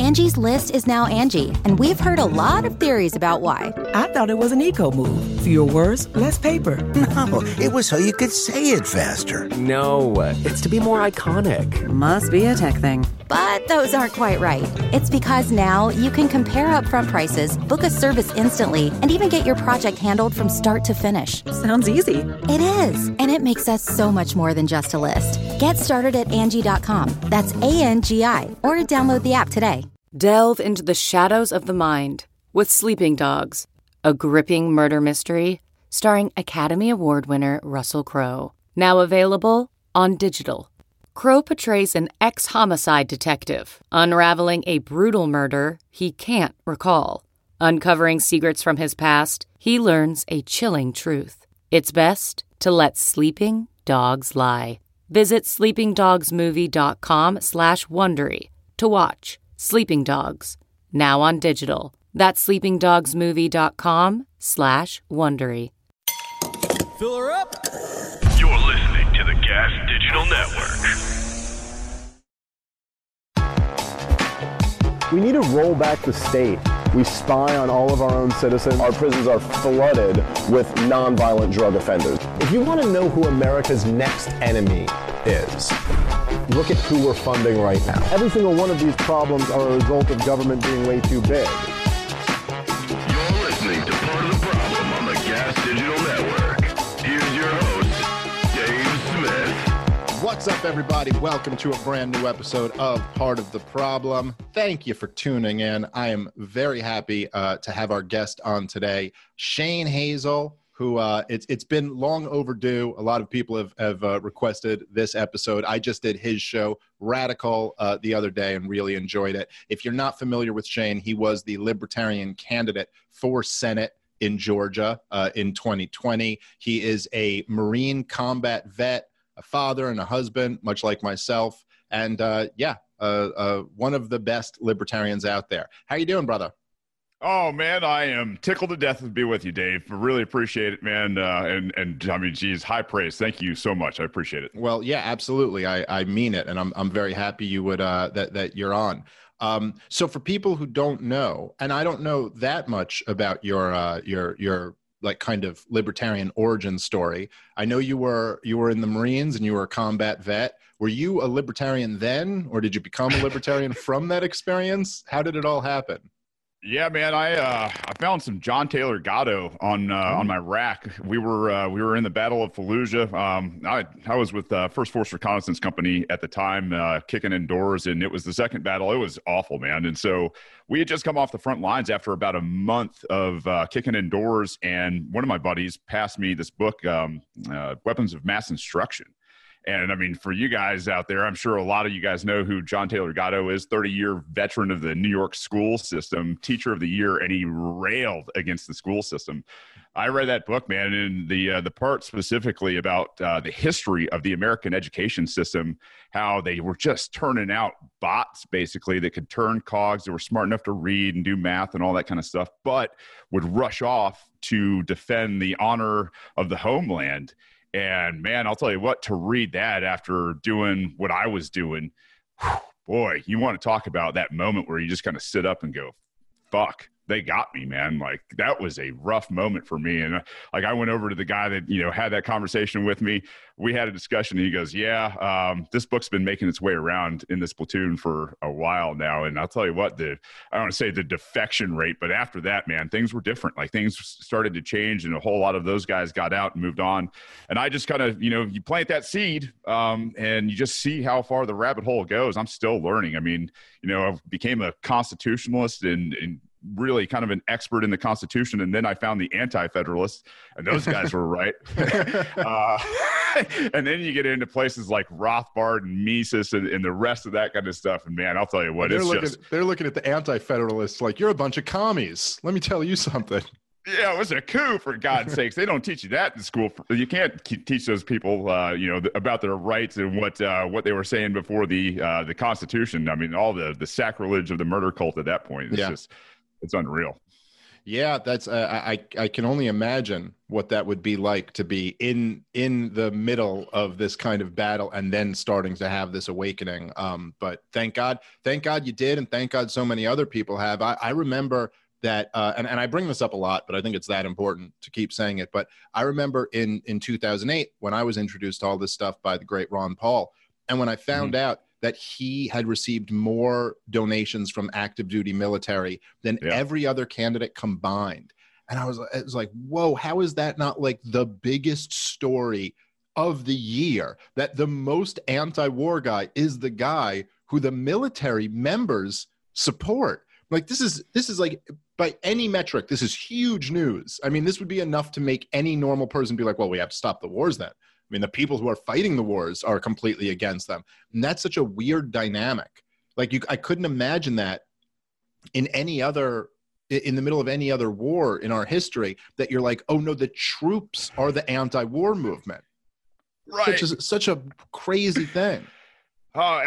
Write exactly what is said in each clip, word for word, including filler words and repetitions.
Angie's List is now Angie, and we've heard a lot of theories about why. I thought it was an eco move. Fewer words, less paper. No, it was so you could say it faster. No, it's to be more iconic. Must be a tech thing. But those aren't quite right. It's because now you can compare upfront prices, book a service instantly, and even get your project handled from start to finish. Sounds easy. It is, and it makes us so much more than just a list. Get started at Angie dot com. That's A N G I, or download the app today. Delve into the shadows of the mind with Sleeping Dogs, a gripping murder mystery starring Academy Award winner Russell Crowe. Now available on digital. Crowe portrays an ex-homicide detective unraveling a brutal murder he can't recall. Uncovering secrets from his past, he learns a chilling truth. It's best to let sleeping dogs lie. Visit sleepingdogsmovie.com slash Wondery to watch Sleeping Dogs, now on digital. That's sleepingdogsmovie.com slash Wondery. Fill her up. You're listening to the Gas Digital Network. We need to roll back the state. We spy on all of our own citizens. Our prisons are flooded with nonviolent drug offenders. If you want to know who America's next enemy is, look at who we're funding right now. Every single one of these problems are a result of government being way too big. You're listening to Part of the Problem on the Gas Digital Network. Here's your host, Dave Smith. What's up, everybody? Welcome to a brand new episode of Part of the Problem. Thank you for tuning in. I am very happy uh, to have our guest on today, Shane Hazel, who uh, it's it's been long overdue. A lot of people have, have uh, requested this episode. I just did his show, Radical, uh, the other day and really enjoyed it. If you're not familiar with Shane, he was the Libertarian candidate for Senate in Georgia uh, in twenty twenty. He is a Marine combat vet, a father and a husband, much like myself. And uh, yeah, uh, uh, one of the best libertarians out there. How you doing, brother? Oh, man, I am tickled to death to be with you, Dave. I really appreciate it, man. Uh, and, and I mean, geez, high praise. Thank you so much. I appreciate it. Well, yeah, absolutely. I, I mean it. And I'm, I'm very happy you would, uh, that, that you're on. Um, so for people who don't know, and I don't know that much about your, uh, your, your, like kind of libertarian origin story. I know you were, you were in the Marines and you were a combat vet. Were you a libertarian then, or did you become a libertarian from that experience? How did it all happen? Yeah, man, I uh, I found some John Taylor Gatto on uh, on my rack. We were uh, we were in the Battle of Fallujah. Um, I I was with uh, First Force Reconnaissance Company at the time, uh, kicking indoors, and it was the second battle. It was awful, man. And so we had just come off the front lines after about a month of uh, kicking indoors, and one of my buddies passed me this book, um, uh, Weapons of Mass Instruction. And I mean, for you guys out there, I'm sure a lot of you guys know who John Taylor Gatto is, thirty-year veteran of the New York school system, teacher of the year, and he railed against the school system. I read that book, man, and the uh, the part specifically about uh, the history of the American education system, how they were just turning out bots, basically, that could turn cogs, that were smart enough to read and do math and all that kind of stuff, but would rush off to defend the honor of the homeland. And man, I'll tell you what, to read that after doing what I was doing, whew, boy, you want to talk about that moment where you just kind of sit up and go, fuck, they got me, man. Like, that was a rough moment for me. And uh, like, I went over to the guy that, you know, had that conversation with me. We had a discussion and he goes, yeah, um, this book's been making its way around in this platoon for a while now. And I'll tell you what, the, I don't want to say the defection rate, but after that, man, things were different. Like, things started to change and a whole lot of those guys got out and moved on. And I just kind of, you know, you plant that seed um, and you just see how far the rabbit hole goes. I'm still learning. I mean, you know, I became a constitutionalist and, and really kind of an expert in the Constitution. And then I found the anti-federalists, and those guys were right. uh, and then you get into places like Rothbard and Mises and, and the rest of that kind of stuff. And man, I'll tell you what, they're it's looking, just... They're looking at the anti-federalists like, you're a bunch of commies. Let me tell you something. Yeah, it was a coup, for God's sakes. They don't teach you that in school. You can't teach those people, uh, you know, th- about their rights and what uh, what they were saying before the uh, the Constitution. I mean, all the the sacrilege of the murder cult at that point. It's yeah. just, it's unreal. Yeah, that's uh, I I can only imagine what that would be like to be in in the middle of this kind of battle and then starting to have this awakening. Um, but thank God, thank God you did, and thank God so many other people have. I, I remember that, uh, and and I bring this up a lot, but I think it's that important to keep saying it. But I remember in in two thousand eight when I was introduced to all this stuff by the great Ron Paul, and when I found mm-hmm. out that he had received more donations from active duty military than yeah. every other candidate combined. And I was, it was like, whoa, how is that not like the biggest story of the year? That the most anti-war guy is the guy who the military members support. Like this is, this is like, by any metric, this is huge news. I mean, this would be enough to make any normal person be like, well, we have to stop the wars then. I mean, the people who are fighting the wars are completely against them. And that's such a weird dynamic. Like you, I couldn't imagine that in any other, in the middle of any other war in our history, that you're like, oh no, the troops are the anti-war movement. Right. Such a, such a crazy thing. Oh,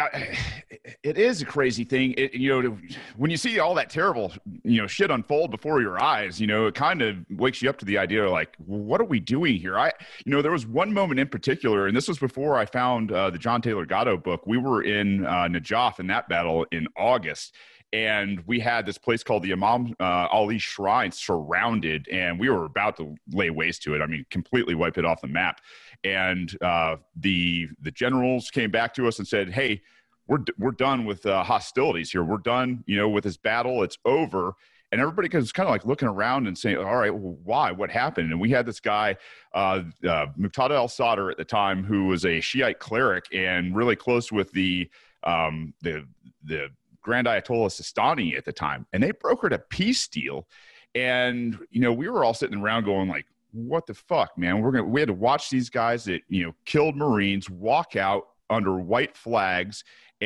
it is a crazy thing. It, you know, when you see all that terrible, you know, shit unfold before your eyes, you know, it kind of wakes you up to the idea of like, what are we doing here? I, you know, there was one moment in particular, and this was before I found uh, the John Taylor Gatto book. We were in uh, Najaf in that battle in August, and we had this place called the Imam uh, Ali Shrine surrounded, and we were about to lay waste to it. I mean, completely wipe it off the map. And uh, the the generals came back to us and said, "Hey, we're we're done with uh, hostilities here. We're done, you know, with this battle. It's over." And everybody was kind of like looking around and saying, "All right, well, why? What happened?" And we had this guy, uh, uh, Muqtada al-Sadr at the time, who was a Shiite cleric and really close with the um, the the Grand Ayatollah Sistani at the time, and they brokered a peace deal. And you know, we were all sitting around going like, what the fuck, man? We're gonna we had to watch these guys that, you know, killed Marines walk out under white flags,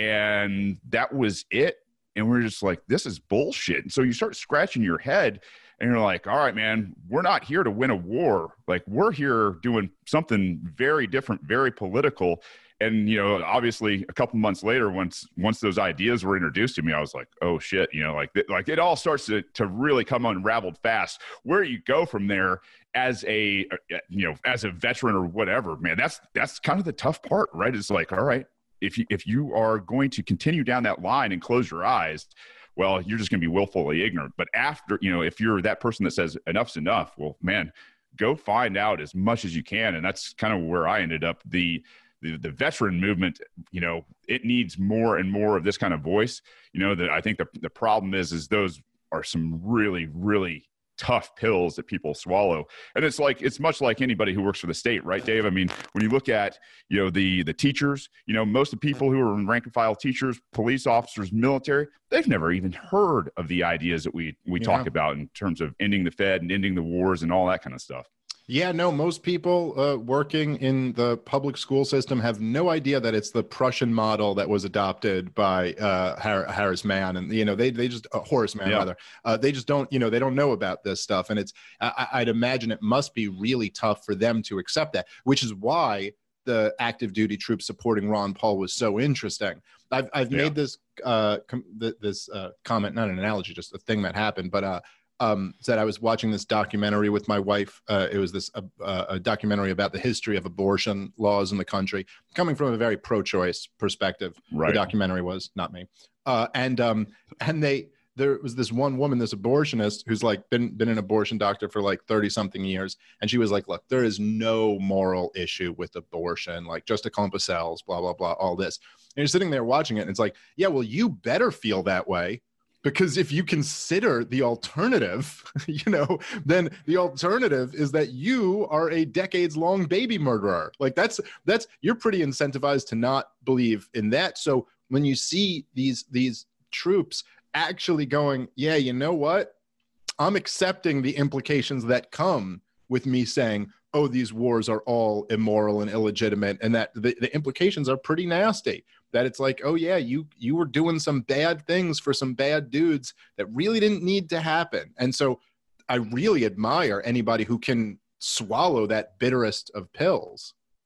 and that was it. And we're just like, this is bullshit. And so you start scratching your head and you're like, all right, man, we're not here to win a war. Like, we're here doing something very different, very political. And, you know, obviously a couple months later, once once those ideas were introduced to me, I was like, oh shit, you know, like like it all starts to to really come unraveled fast. Where you go from there as a, you know, as a veteran or whatever, man, that's that's kind of the tough part, right? It's like, all right, if you if you are going to continue down that line and close your eyes, well, you're just going to be willfully ignorant. But after, you know, if you're that person that says enough's enough, well, man, go find out as much as you can. And that's kind of where I ended up. The The, the veteran movement, you know, it needs more and more of this kind of voice. You know, that I think the the problem is, is those are some really, really tough pills that people swallow. And it's like, it's much like anybody who works for the state, right, Dave? I mean, when you look at, you know, the, the teachers, you know, most of the people who are in rank and file, teachers, police officers, military, they've never even heard of the ideas that we, we yeah. talk about in terms of ending the Fed and ending the wars and all that kind of stuff. Yeah, no, most people uh, working in the public school system have no idea that it's the Prussian model that was adopted by uh, Har- Horace Mann, and you know they they just uh, Horace Mann yeah. rather uh, they just don't you know they don't know about this stuff, and it's I- I'd imagine it must be really tough for them to accept that, which is why the active duty troops supporting Ron Paul was so interesting. I've I've yeah. made this uh, com- th- this uh, comment, not an analogy, just a thing that happened, but. Uh, Um, said I was watching this documentary with my wife. Uh, it was this uh, a documentary about the history of abortion laws in the country, coming from a very pro-choice perspective. Right. The documentary was, not me. Uh, and um, and they there was this one woman, this abortionist, who's like been been an abortion doctor for like thirty something years, and she was like, "Look, there is no moral issue with abortion, like just a clump of cells, blah blah blah, all this." And you're sitting there watching it, and it's like, "Yeah, well, you better feel that way." Because if you consider the alternative, you know, then the alternative is that you are a decades-long baby murderer. Like that's that's you're pretty incentivized to not believe in that. So when you see these these troops actually going, yeah, you know what? I'm accepting the implications that come with me saying, oh, these wars are all immoral and illegitimate, and that the, the implications are pretty nasty. That it's like, oh yeah, you you were doing some bad things for some bad dudes that really didn't need to happen. And so I really admire anybody who can swallow that bitterest of pills.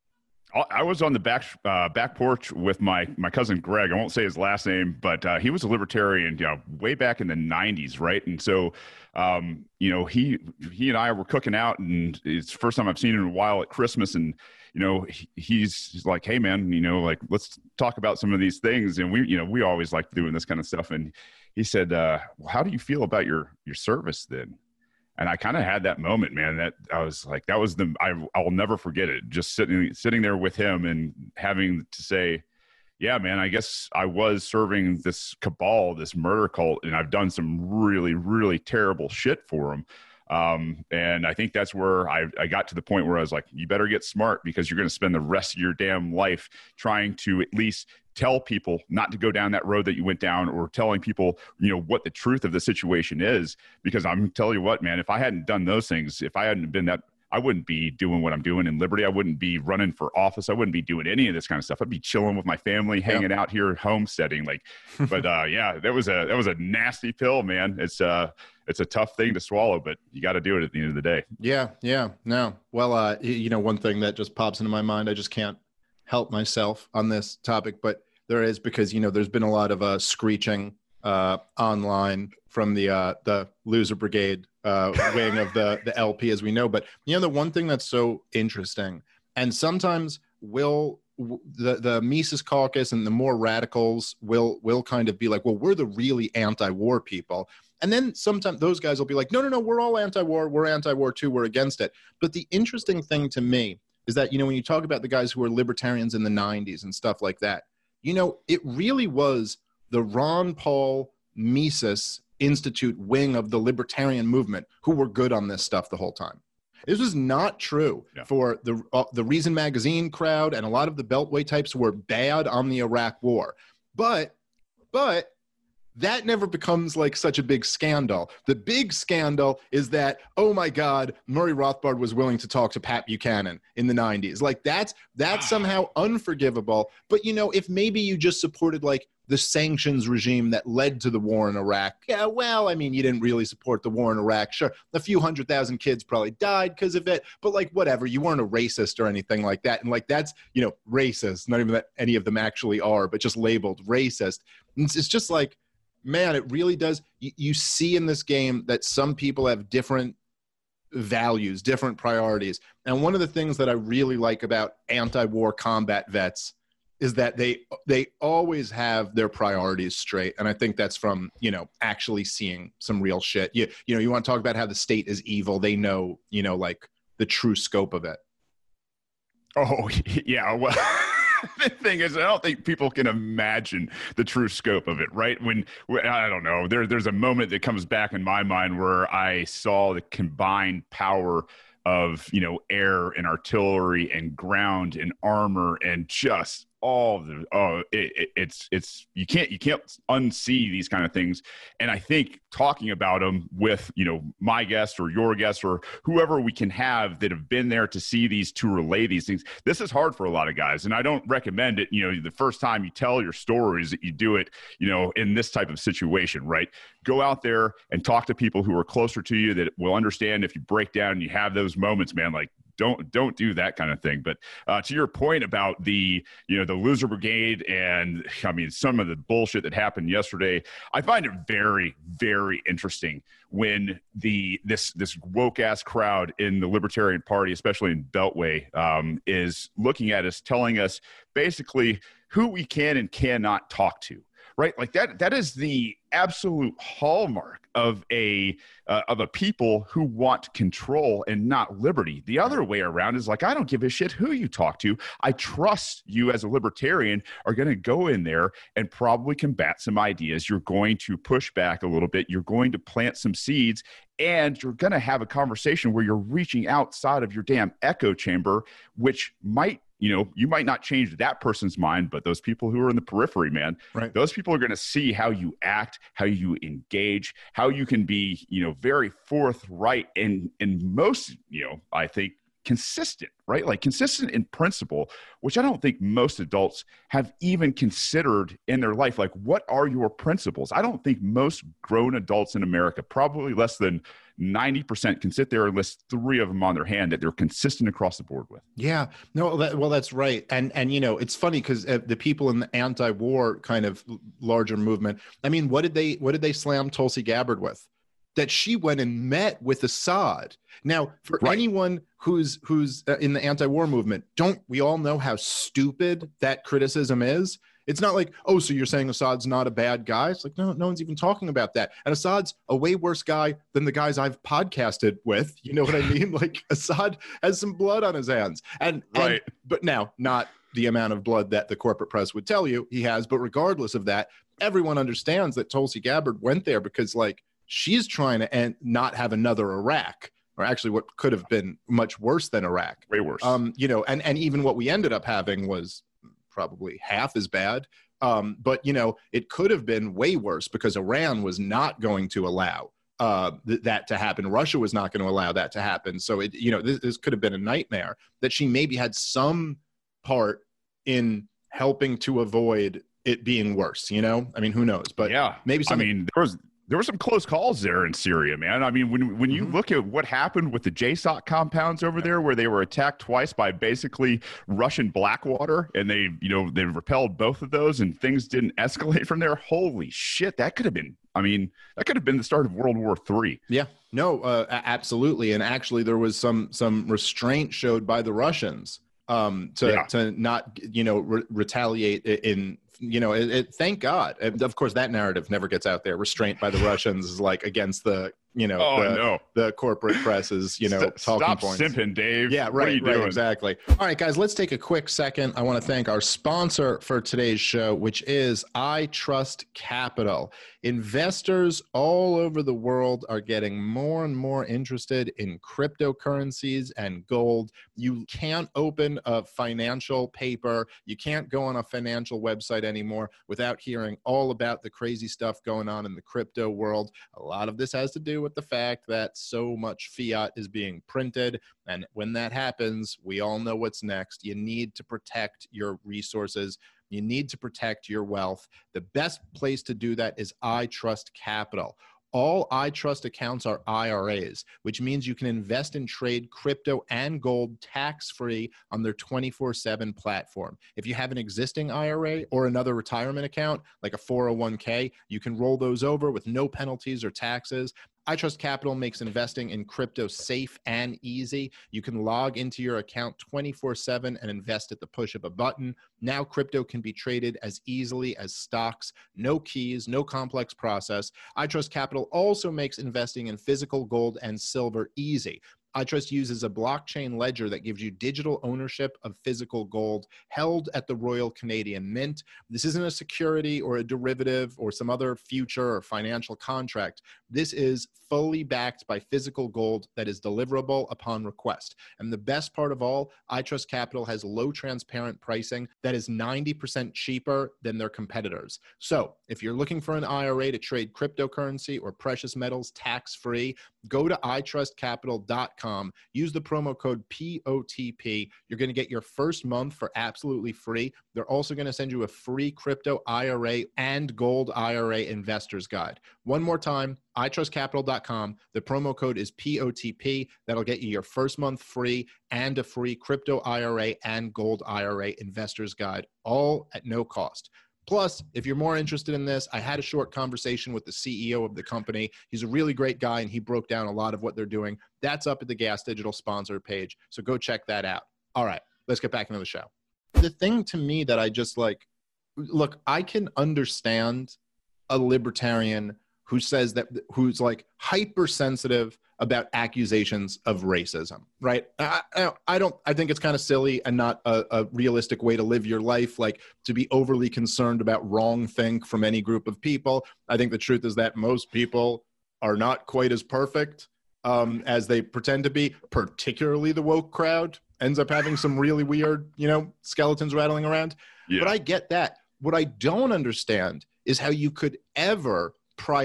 I was on the back uh, back porch with my my cousin Greg. I won't say his last name, but uh, he was a libertarian, you know, way back in the nineties, right? And so, um, you know, he he and I were cooking out, and it's the first time I've seen him in a while at Christmas. And you know, he, he's, he's like, "Hey, man, you know, like let's talk about some of these things." And we, you know, we always like doing this kind of stuff. And he said, uh, well, "How do you feel about your your service then?" And I kind of had that moment, man, that I was like, that was the, I, I'll never forget it. Just sitting, sitting there with him and having to say, yeah, man, I guess I was serving this cabal, this murder cult, and I've done some really, really terrible shit for them. Um, and I think that's where I, I got to the point where I was like, you better get smart, because you're going to spend the rest of your damn life trying to at least tell people not to go down that road that you went down, or telling people, you know, what the truth of the situation is. Because I'm telling you what, man, if I hadn't done those things, if I hadn't been that, I wouldn't be doing what I'm doing in Liberty. I wouldn't be running for office. I wouldn't be doing any of this kind of stuff. I'd be chilling with my family, hanging yeah. out here, homesteading. Like, but uh, yeah, that was a that was a nasty pill, man. It's uh it's a tough thing to swallow, but you got to do it at the end of the day. Yeah, yeah, no. Well, uh, you know, one thing that just pops into my mind, I just can't help myself on this topic, but there is, because you know, there's been a lot of uh, screeching uh, online from the uh, the loser brigade uh, wing of the the L P, as we know. But you know, the one thing that's so interesting, and sometimes will the the Mises Caucus and the more radicals will will kind of be like, well, we're the really anti-war people. And then sometimes those guys will be like, no, no, no, we're all anti-war. We're anti-war too. We're against it. But the interesting thing to me is that, you know, when you talk about the guys who were libertarians in the nineties and stuff like that, you know, it really was the Ron Paul Mises Institute wing of the libertarian movement who were good on this stuff the whole time. This was not true yeah. for the uh, the Reason Magazine crowd, and a lot of the Beltway types were bad on the Iraq War. But, but that never becomes like such a big scandal. The big scandal is that, oh my God, Murray Rothbard was willing to talk to Pat Buchanan in the nineties. Like that's, that's somehow unforgivable. But you know, if maybe you just supported like the sanctions regime that led to the war in Iraq, yeah, well, I mean, you didn't really support the war in Iraq. Sure, a few hundred thousand kids probably died because of it, but like whatever, you weren't a racist or anything like that. And like that's, you know, racist, not even that any of them actually are, but just labeled racist. And it's, it's just like, man, it really does. You, you see in this game that some people have different values, different priorities. And one of the things that I really like about anti-war combat vets is that they they always have their priorities straight. And I think that's from, you know, actually seeing some real shit. You, you know, you want to talk about how the state is evil. They know, you know, like the true scope of it. Oh, yeah. Well, the thing is, I don't think people can imagine the true scope of it, right? When, when I don't know, there, there's a moment that comes back in my mind where I saw the combined power of, you know, air and artillery and ground and armor and just all the oh it, it, it's it's you can't you can't unsee these kind of things. And I think talking about them with, you know, my guest or your guest or whoever we can have that have been there to see these, to relay these things, this is hard for a lot of guys. And I don't recommend it, you know, the first time you tell your stories that you do it, you know, in this type of situation, right? Go out there and talk to people who are closer to you that will understand if you break down and you have those moments, man. Like Don't don't do that kind of thing. But uh, to your point about the, you know, the loser brigade and, I mean, some of the bullshit that happened yesterday, I find it very, very interesting when the this this woke ass crowd in the Libertarian Party, especially in Beltway, um, is looking at us, telling us basically who we can and cannot talk to. Right, like that. That is the absolute hallmark of a uh, of a people who want control and not liberty. The other way around is like, I don't give a shit who you talk to. I trust you as a libertarian are going to go in there and probably combat some ideas. You're going to push back a little bit. You're going to plant some seeds, and you're going to have a conversation where you're reaching outside of your damn echo chamber, which might. You know, you might not change that person's mind, but those people who are in the periphery, man, right. Those people are going to see how you act, how you engage, how you can be, you know, very forthright and, and most, you know, I think consistent, right? Like consistent in principle, which I don't think most adults have even considered in their life. Like, what are your principles? I don't think most grown adults in America, probably less than ninety percent, can sit there and list three of them on their hand that they're consistent across the board with. Yeah, no, that, well, that's right. And, and, you know, it's funny because uh, the people in the anti-war kind of larger movement, I mean, what did they, what did they slam Tulsi Gabbard with? That she went and met with Assad. Now, for right. anyone who's who's uh, in the anti-war movement, don't we all know how stupid that criticism is? It's not like, oh, so you're saying Assad's not a bad guy? It's like, no, no one's even talking about that. And Assad's a way worse guy than the guys I've podcasted with. You know what I mean? Like, Assad has some blood on his hands. And, right. and but now, not the amount of blood that the corporate press would tell you he has. But regardless of that, everyone understands that Tulsi Gabbard went there because, like, she's trying to end, not have another Iraq, or actually what could have been much worse than Iraq. Way worse. Um, you know, and, and even what we ended up having was probably half as bad. Um, but, you know, it could have been way worse because Iran was not going to allow uh, th- that to happen. Russia was not going to allow that to happen. So, it, you know, this, this could have been a nightmare that she maybe had some part in helping to avoid it being worse, you know? I mean, who knows? But yeah, maybe something. I mean, there was there were some close calls there in Syria, man. I mean, when when you mm-hmm. look at what happened with the J SOC compounds over there, where they were attacked twice by basically Russian Blackwater, and they, you know, they repelled both of those, and things didn't escalate from there. Holy shit, that could have been. I mean, that could have been the start of World War Three. Yeah, no, uh, absolutely. And actually, there was some some restraint showed by the Russians um, to yeah. to not, you know, re- retaliate in. You know, it, it, thank God. And of course, that narrative never gets out there. Restraint by the Russians is like against the, you know, oh, the, no. the corporate press's, you know, St- talking stop points. simping, Dave. Yeah, right, what are you right, doing? exactly. All right, guys, let's take a quick second. I want to thank our sponsor for today's show, which is iTrust Capital. Investors all over the world are getting more and more interested in cryptocurrencies and gold. You can't open a financial paper. You can't go on a financial website anymore without hearing all about the crazy stuff going on in the crypto world. A lot of this has to do with the fact that so much fiat is being printed. And when that happens, we all know what's next. You need to protect your resources. You need to protect your wealth. The best place to do that is iTrust Capital. All iTrust accounts are I R As, which means you can invest and trade crypto and gold tax-free on their twenty-four seven platform. If you have an existing I R A or another retirement account, like a four oh one k, you can roll those over with no penalties or taxes. iTrust Capital makes investing in crypto safe and easy. You can log into your account twenty-four seven and invest at the push of a button. Now crypto can be traded as easily as stocks. No keys, no complex process. iTrust Capital also makes investing in physical gold and silver easy. iTrust uses a blockchain ledger that gives you digital ownership of physical gold held at the Royal Canadian Mint. This isn't a security or a derivative or some other future or financial contract. This is fully backed by physical gold that is deliverable upon request. And the best part of all, iTrust Capital has low transparent pricing that is ninety percent cheaper than their competitors. So if you're looking for an I R A to trade cryptocurrency or precious metals tax-free, go to i trust capital dot com. Use the promo code P O T P. You're going to get your first month for absolutely free. They're also going to send you a free crypto I R A and gold I R A investor's guide. One more time, i trust capital dot com. The promo code is P O T P. That'll get you your first month free and a free crypto I R A and gold I R A investor's guide, all at no cost. Plus, if you're more interested in this, I had a short conversation with the C E O of the company. He's a really great guy, and he broke down a lot of what they're doing. That's up at the Gas Digital sponsor page, so go check that out. All right, let's get back into the show. The thing to me that I just like, look, I can understand a libertarian who says that, who's like hypersensitive about accusations of racism, right? I, I, I don't, I think it's kind of silly and not a, a realistic way to live your life, like to be overly concerned about wrong think from any group of people. I think the truth is that most people are not quite as perfect um, as they pretend to be, particularly the woke crowd ends up having some really weird, you know, skeletons rattling around. Yeah. But I get that. What I don't understand is how you could ever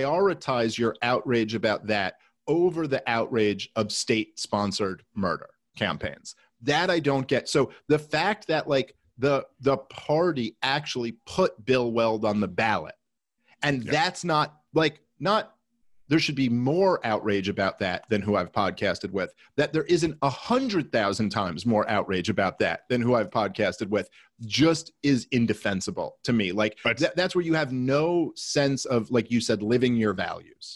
prioritize your outrage about that over the outrage of state-sponsored murder. campaigns. That I don't get. So the fact that like the the party actually put Bill Weld on the ballot, and yeah. that's not like not there should be more outrage about that than who I've podcasted with. That there isn't a hundred thousand times more outrage about that than who I've podcasted with just is indefensible to me. Like th- that's where you have no sense of, like you said, living your values.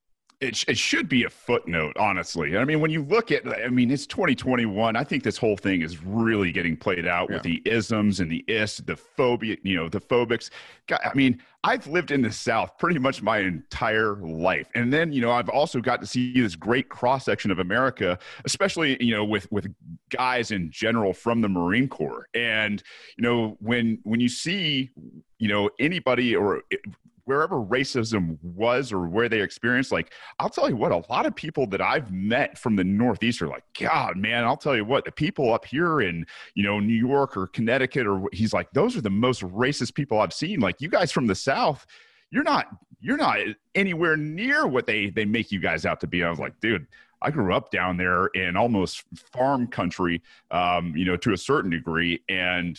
It, it should be a footnote, honestly. I mean, when you look at, I mean, it's twenty twenty-one. I think this whole thing is really getting played out yeah. with the isms and the is, the phobia, you know, the phobics. God, I mean, I've lived in the South pretty much my entire life. And then, you know, I've also got to see this great cross-section of America, especially, you know, with, with guys in general from the Marine Corps. And, you know, when, when you see, you know, anybody or wherever racism was or where they experienced, like, I'll tell you what, a lot of people that I've met from the Northeast are like, God, man, I'll tell you what, the people up here in, you know, New York or Connecticut, or he's like, those are the most racist people I've seen. Like, you guys from the South, you're not, you're not anywhere near what they, they make you guys out to be. I was like, dude, I grew up down there in almost farm country, um, you know, to a certain degree. And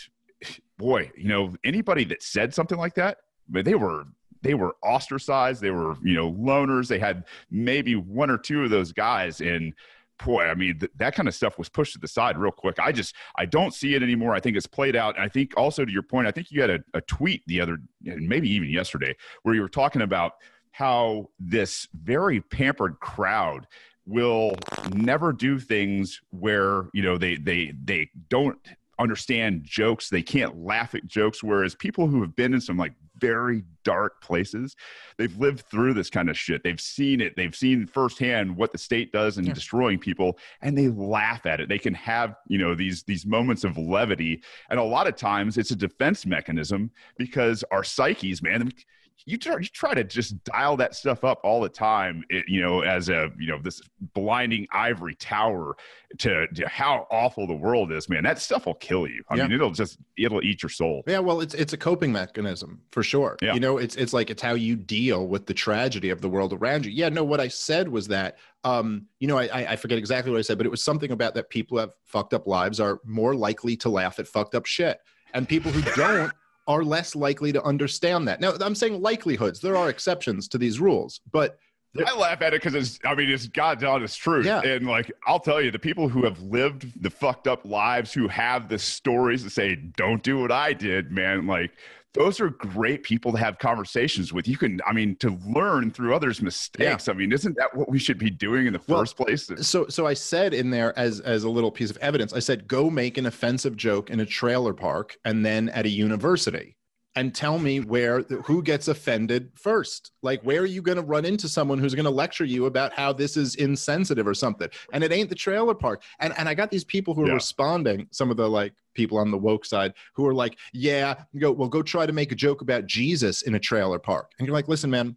boy, you know, anybody that said something like that, but they were, they were ostracized. They were, you know, loners. They had maybe one or two of those guys. And boy, I mean, th- that kind of stuff was pushed to the side real quick. I just, I don't see it anymore. I think it's played out. And I think also to your point, I think you had a, a tweet the other, maybe even yesterday, where you were talking about how this very pampered crowd will never do things where, you know, they, they, they don't understand jokes. They can't laugh at jokes. Whereas people who have been in some like very dark places, they've lived through this kind of shit. They've seen it. They've seen firsthand what the state does in yeah. destroying people, and they laugh at it. They can have, you know, these, these moments of levity. And a lot of times it's a defense mechanism because our psyches, man, you try, you try to just dial that stuff up all the time, it, you know, as a, you know, this blinding ivory tower to, to how awful the world is, man. That stuff will kill you. I yeah. mean, it'll just, it'll eat your soul. Yeah. Well, it's, it's a coping mechanism for sure. Yeah. You know, it's, it's like, it's how you deal with the tragedy of the world around you. Yeah. No, what I said was that, um, you know, I, I forget exactly what I said, but it was something about that people who have fucked up lives are more likely to laugh at fucked up shit. And people who don't, are less likely to understand that. Now, I'm saying likelihoods. There are exceptions to these rules, but I laugh at it because it's, I mean, it's God's honest truth. Yeah. And like, I'll tell you, the people who have lived the fucked up lives, who have the stories to say, don't do what I did, man. Like, those are great people to have conversations with. You can, I mean, to learn through others' mistakes. Yeah. I mean, isn't that what we should be doing in the well, first place? So, so I said in there as, as a little piece of evidence, I said, go make an offensive joke in a trailer park and then at a university, and tell me where, who gets offended first. Like, where are you going to run into someone who's going to lecture you about how this is insensitive or something? And it ain't the trailer park. And and I got these people who are yeah. responding, some of the like people on the woke side who are like, yeah, go, well, go try to make a joke about Jesus in a trailer park. And you're like, listen, man,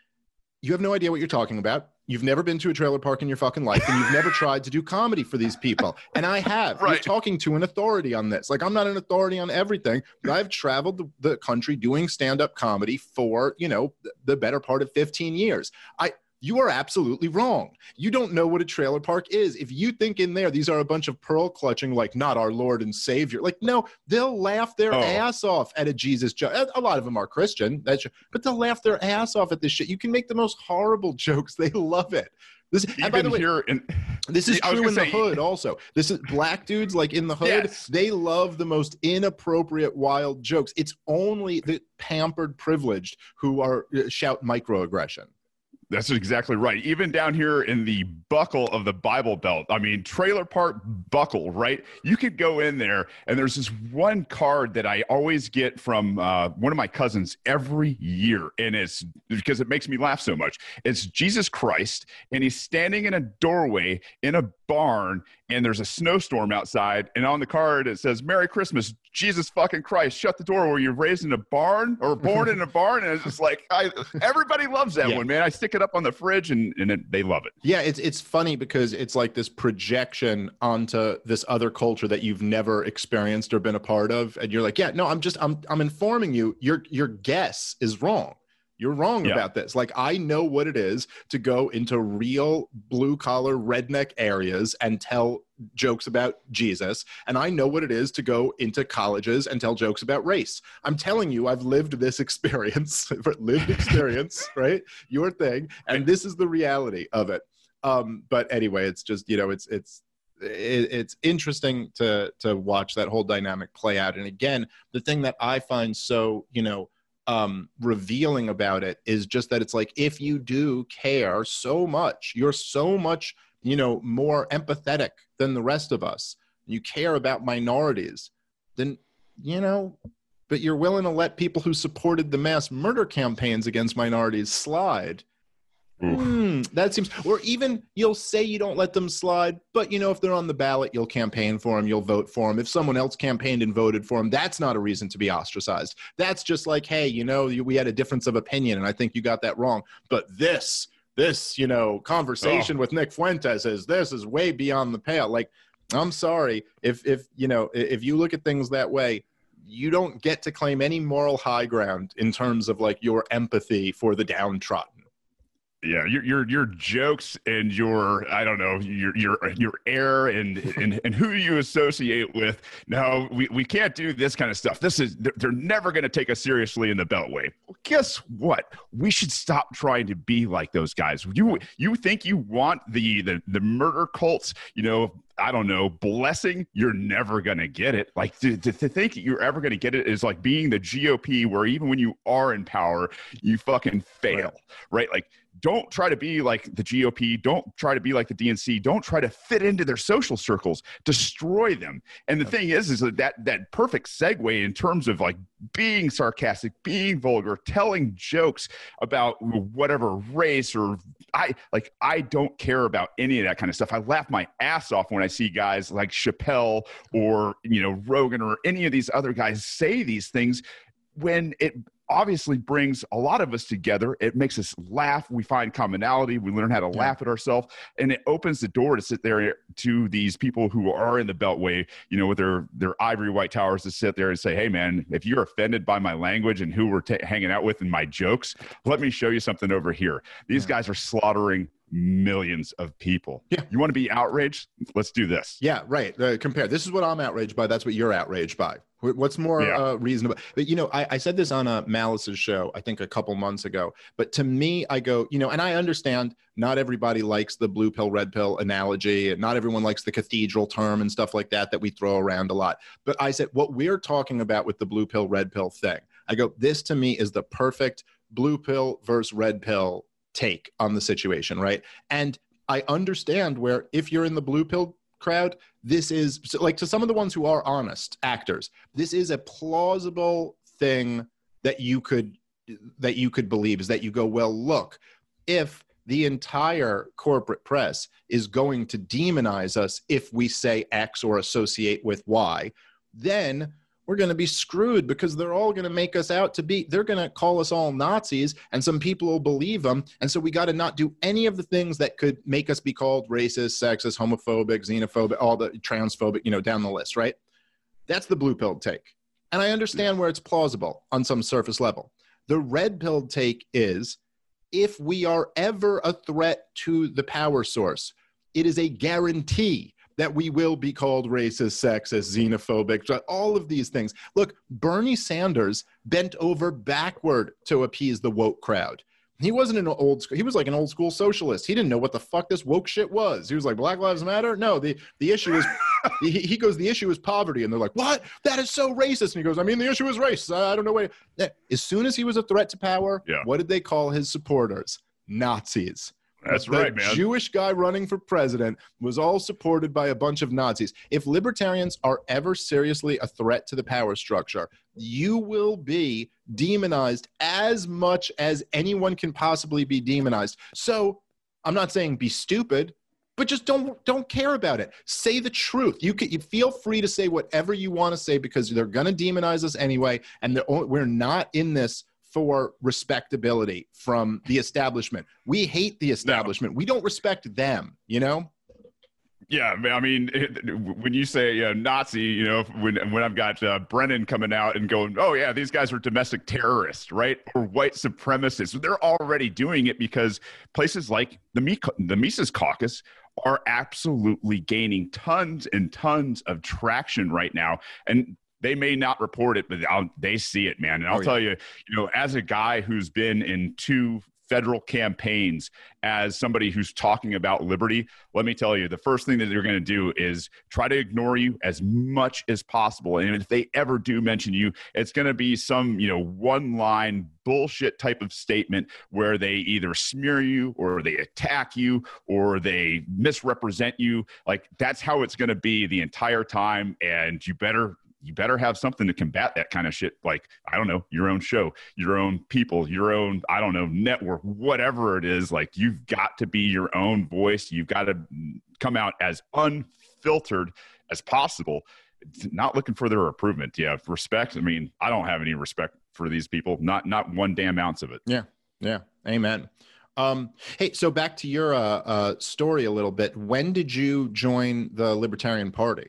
you have no idea what you're talking about. You've never been to a trailer park in your fucking life, and you've never tried to do comedy for these people. And I have. Right. You're talking to an authority on this. Like, I'm not an authority on everything, but I've traveled the, the country doing stand-up comedy for, you know, the better part of fifteen years. I You are absolutely wrong. You don't know what a trailer park is. If you think in there, these are a bunch of pearl clutching, like, not our Lord and Savior. Like, no, they'll laugh their oh. ass off at a Jesus joke. A lot of them are Christian, that's, but they'll laugh their ass off at this shit. You can make the most horrible jokes. They love it. This, and by the way, here in, this is true in the say, hood also. This is black dudes, like in the hood, yes. they love the most inappropriate, wild jokes. It's only the pampered, privileged who are uh, shout microaggression. That's exactly right. Even down here in the buckle of the Bible Belt, I mean, trailer park buckle, right? You could go in there, and there's this one card that I always get from uh, one of my cousins every year, and it's because it makes me laugh so much. It's Jesus Christ, and he's standing in a doorway in a barn, and there's a snowstorm outside, and on the card it says, Merry Christmas, Jesus fucking Christ, shut the door. Were you raised in a barn or born in a barn? And it's just like, I, everybody loves that yeah. one, man. I stick it up on the fridge, and, and it, they love it. Yeah, it's it's funny because it's like this projection onto this other culture that you've never experienced or been a part of. And you're like, yeah, no, I'm just, I'm I'm informing you. Your your guess is wrong. You're wrong Yeah. about this. Like, I know what it is to go into real blue collar redneck areas and tell jokes about Jesus. And I know what it is to go into colleges and tell jokes about race. I'm telling you, I've lived this experience, lived experience, right? Your thing. And this is the reality of it. Um, but anyway, it's just, you know, it's, it's, it, it's interesting to, to watch that whole dynamic play out. And again, the thing that I find so, you know, um, revealing about it is just that it's like, if you do care so much, you're so much, you know, more empathetic than the rest of us, you care about minorities, then, you know, but you're willing to let people who supported the mass murder campaigns against minorities slide. Hmm, that seems, or even you'll say you don't let them slide, but you know, if they're on the ballot, you'll campaign for them, you'll vote for them. If someone else campaigned and voted for them, that's not a reason to be ostracized. That's just like, hey, you know, we had a difference of opinion and I think you got that wrong. But this, this, you know, conversation oh. with Nick Fuentes is, this is way beyond the pale. Like, I'm sorry, if, if, you know, if you look at things that way, you don't get to claim any moral high ground in terms of like your empathy for the downtrodden. Yeah, your your your jokes and your I don't know your your your air and and, and who you associate with. No, we, we can't do this kind of stuff. This is they're, they're never going to take us seriously in the Beltway. Well, guess what? We should stop trying to be like those guys. You you think you want the the the murder cults? You know. I don't know, blessing, you're never going to get it. Like to, to, to think you're ever going to get it is like being the G O P where even when you are in power, you fucking fail, right? right? Like don't try to be like the G O P. Don't try to be like the D N C. Don't try to fit into their social circles. Destroy them. And the thing is, is that that, that perfect segue in terms of like being sarcastic, being vulgar, telling jokes about whatever race or I like, I don't care about any of that kind of stuff. I laugh my ass off when I see guys like Chappelle or, you know, Rogan or any of these other guys say these things when it obviously brings a lot of us together. It makes us laugh. We find commonality. We learn how to yeah. laugh at ourselves, and it opens the door to sit there to these people who are in the Beltway, you know, with their, their ivory white towers to sit there and say, hey man, if you're offended by my language and who we're t- hanging out with and my jokes, let me show you something over here. These yeah. guys are slaughtering millions of people. Yeah. You want to be outraged? Let's do this. Yeah, right. Uh, compare. This is what I'm outraged by. That's what you're outraged by. What's more yeah. uh, reasonable? But, you know, I, I said this on a Malice's show, I think a couple months ago, but to me, I go, you know, and I understand not everybody likes the blue pill, red pill analogy, and not everyone likes the cathedral term and stuff like that, that we throw around a lot. But I said, what we're talking about with the blue pill, red pill thing, I go, this to me is the perfect blue pill versus red pill take on the situation, right? And I understand where if you're in the blue pill crowd, this is so like to some of the ones who are honest actors, this is a plausible thing that you could that you could believe, is that you go, well, look, if the entire corporate press is going to demonize us if we say X or associate with Y, then we're going to be screwed, because they're all going to make us out to be, they're going to call us all Nazis, and some people will believe them. And so we got to not do any of the things that could make us be called racist, sexist, homophobic, xenophobic, all the transphobic, you know, down the list, right? That's the blue pill take. And I understand where it's plausible on some surface level. The red pill take is, if we are ever a threat to the power source, it is a guarantee that we will be called racist, sexist, xenophobic, all of these things. Look, Bernie Sanders bent over backward to appease the woke crowd. He wasn't an old school, he was like an old school socialist. He didn't know what the fuck this woke shit was. He was like, Black Lives Matter? No, the, the issue is, he, he goes, the issue is poverty. And they're like, what? That is so racist. And he goes, I mean, the issue is race. I, I don't know what. As soon as he was a threat to power, yeah. what did they call his supporters? Nazis. That's the right, man. Jewish guy running for president was all supported by a bunch of Nazis. If libertarians are ever seriously a threat to the power structure, you will be demonized as much as anyone can possibly be demonized. So I'm not saying be stupid, but just don't don't care about it. Say the truth. You can you feel free to say whatever you want to say, because they're going to demonize us anyway, and we're not in this for respectability from the establishment. We hate the establishment. No. We don't respect them, you know? Yeah, I mean, it, when you say uh, Nazi, you know, when when I've got uh, Brennan coming out and going, oh, yeah, these guys are domestic terrorists, right? Or white supremacists. They're already doing it because places like the, Me- the Mises Caucus are absolutely gaining tons and tons of traction right now. And they may not report it, but I'll, they see it, man. And I'll oh, tell yeah. you, you know, as a guy who's been in two federal campaigns, as somebody who's talking about liberty, let me tell you, the first thing that they're going to do is try to ignore you as much as possible. And if they ever do mention you, it's going to be some, you know, one line bullshit type of statement where they either smear you or they attack you or they misrepresent you. Like, that's how it's going to be the entire time. And you better You better have something to combat that kind of shit. Like, I don't know, your own show, your own people, your own, I don't know, network, whatever it is. Like, you've got to be your own voice. You've got to come out as unfiltered as possible. Not looking for their improvement. Yeah, respect. I mean, I don't have any respect for these people. Not not one damn ounce of it. Yeah, yeah. Amen. Um, hey, so back to your uh, uh, story a little bit. When did you join the Libertarian Party?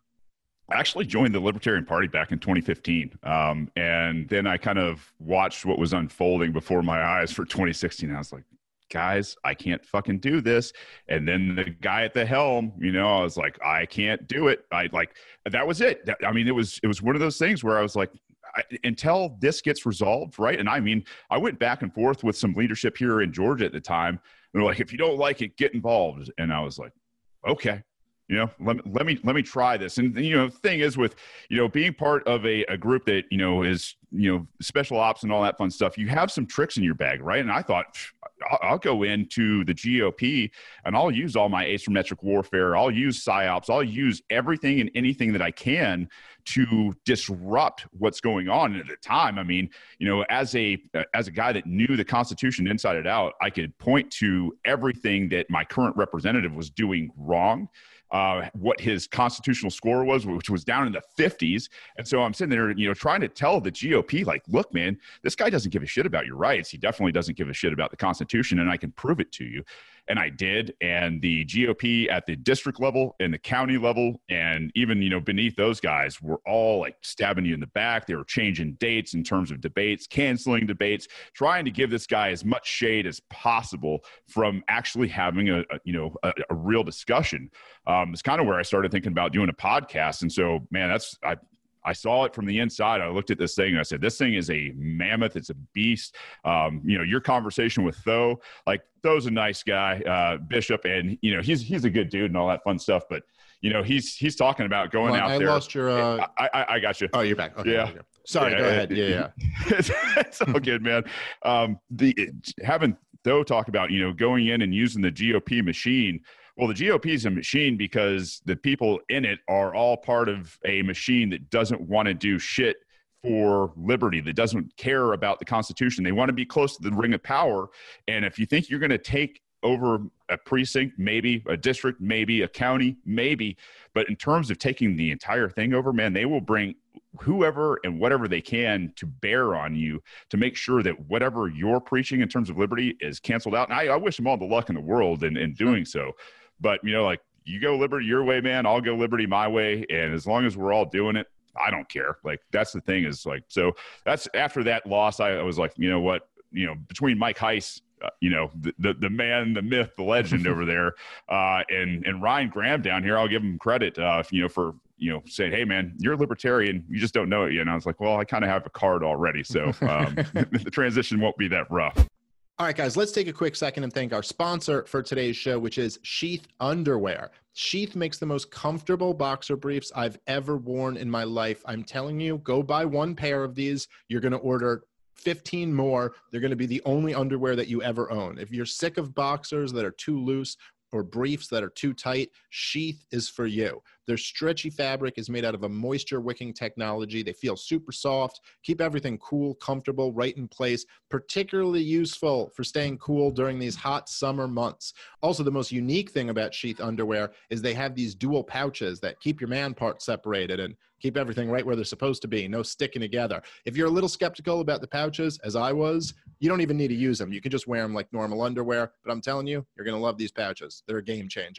I actually joined the Libertarian Party back in twenty fifteen. Um, and then I kind of watched what was unfolding before my eyes for twenty sixteen. I was like, guys, I can't fucking do this. And then the guy at the helm, you know, I was like, I can't do it. I like, that was it. That, I mean, it was, it was one of those things where I was like, I, until this gets resolved, right? And I mean, I went back and forth with some leadership here in Georgia at the time. They're like, if you don't like it, get involved. And I was like, okay. You know, let, let me let me try this. And, you know, the thing is with, you know, being part of a, a group that, you know, is, you know, special ops and all that fun stuff, you have some tricks in your bag, right? And I thought, I'll, I'll go into the G O P and I'll use all my asymmetric warfare. I'll use psyops. I'll use everything and anything that I can to disrupt what's going on. And at the time, I mean, you know, as a as a guy that knew the Constitution inside and out, I could point to everything that my current representative was doing wrong. Uh, what his constitutional score was, which was down in the fifties. And so I'm sitting there, you know, trying to tell the G O P, like, look, man, this guy doesn't give a shit about your rights. He definitely doesn't give a shit about the Constitution, and I can prove it to you. And I did. And the G O P at the district level and the county level, and even, you know, beneath those guys, were all like stabbing you in the back. They were changing dates in terms of debates, canceling debates, trying to give this guy as much shade as possible from actually having a, a you know, a, a real discussion. Um, it's kind of where I started thinking about doing a podcast. And so, man, that's, I, I saw it from the inside. I looked at this thing and I said, this thing is a mammoth. It's a beast. Um, you know, your conversation with Tho, like, Tho's a nice guy, uh, Bishop, and, you know, he's, he's a good dude and all that fun stuff. But, you know, he's, he's talking about going well, out I there. I lost your, uh... I, I, I got you. Oh, you're back. Okay, yeah. Sorry. Yeah, go ahead. Yeah. yeah. it's, it's all good, man. Um, the, having Tho talk about, you know, going in and using the G O P machine. Well, the G O P is a machine because the people in it are all part of a machine that doesn't want to do shit for liberty, that doesn't care about the Constitution. They want to be close to the ring of power. And if you think you're going to take over a precinct, maybe a district, maybe a county, maybe, but in terms of taking the entire thing over, man, they will bring whoever and whatever they can to bear on you to make sure that whatever you're preaching in terms of liberty is canceled out. And I, I wish them all the luck in the world in, in doing so. But, you know, like, you go liberty your way, man, I'll go liberty my way. And as long as we're all doing it, I don't care. Like, that's the thing is, like, so that's after that loss, I, I was like, you know what, you know, between Mike Heiss, uh, you know, the, the, the man, the myth, the legend over there, uh, and, and Ryan Graham down here, I'll give him credit, uh, you know, for, you know, saying, hey, man, you're a libertarian. You just don't know it yet. And I was like, well, I kind of have a card already. So um, the transition won't be that rough. All right, guys, let's take a quick second and thank our sponsor for today's show, which is Sheath Underwear. Sheath makes the most comfortable boxer briefs I've ever worn in my life. I'm telling you, go buy one pair of these. You're going to order fifteen more. They're going to be the only underwear that you ever own. If you're sick of boxers that are too loose or briefs that are too tight, Sheath is for you. Their stretchy fabric is made out of a moisture wicking technology. They feel super soft, keep everything cool, comfortable, right in place, particularly useful for staying cool during these hot summer months. Also, the most unique thing about Sheath underwear is they have these dual pouches that keep your man parts separated and keep everything right where they're supposed to be, no sticking together. If you're a little skeptical about the pouches, as I was, you don't even need to use them. You can just wear them like normal underwear, but I'm telling you, you're going to love these pouches. They're a game changer.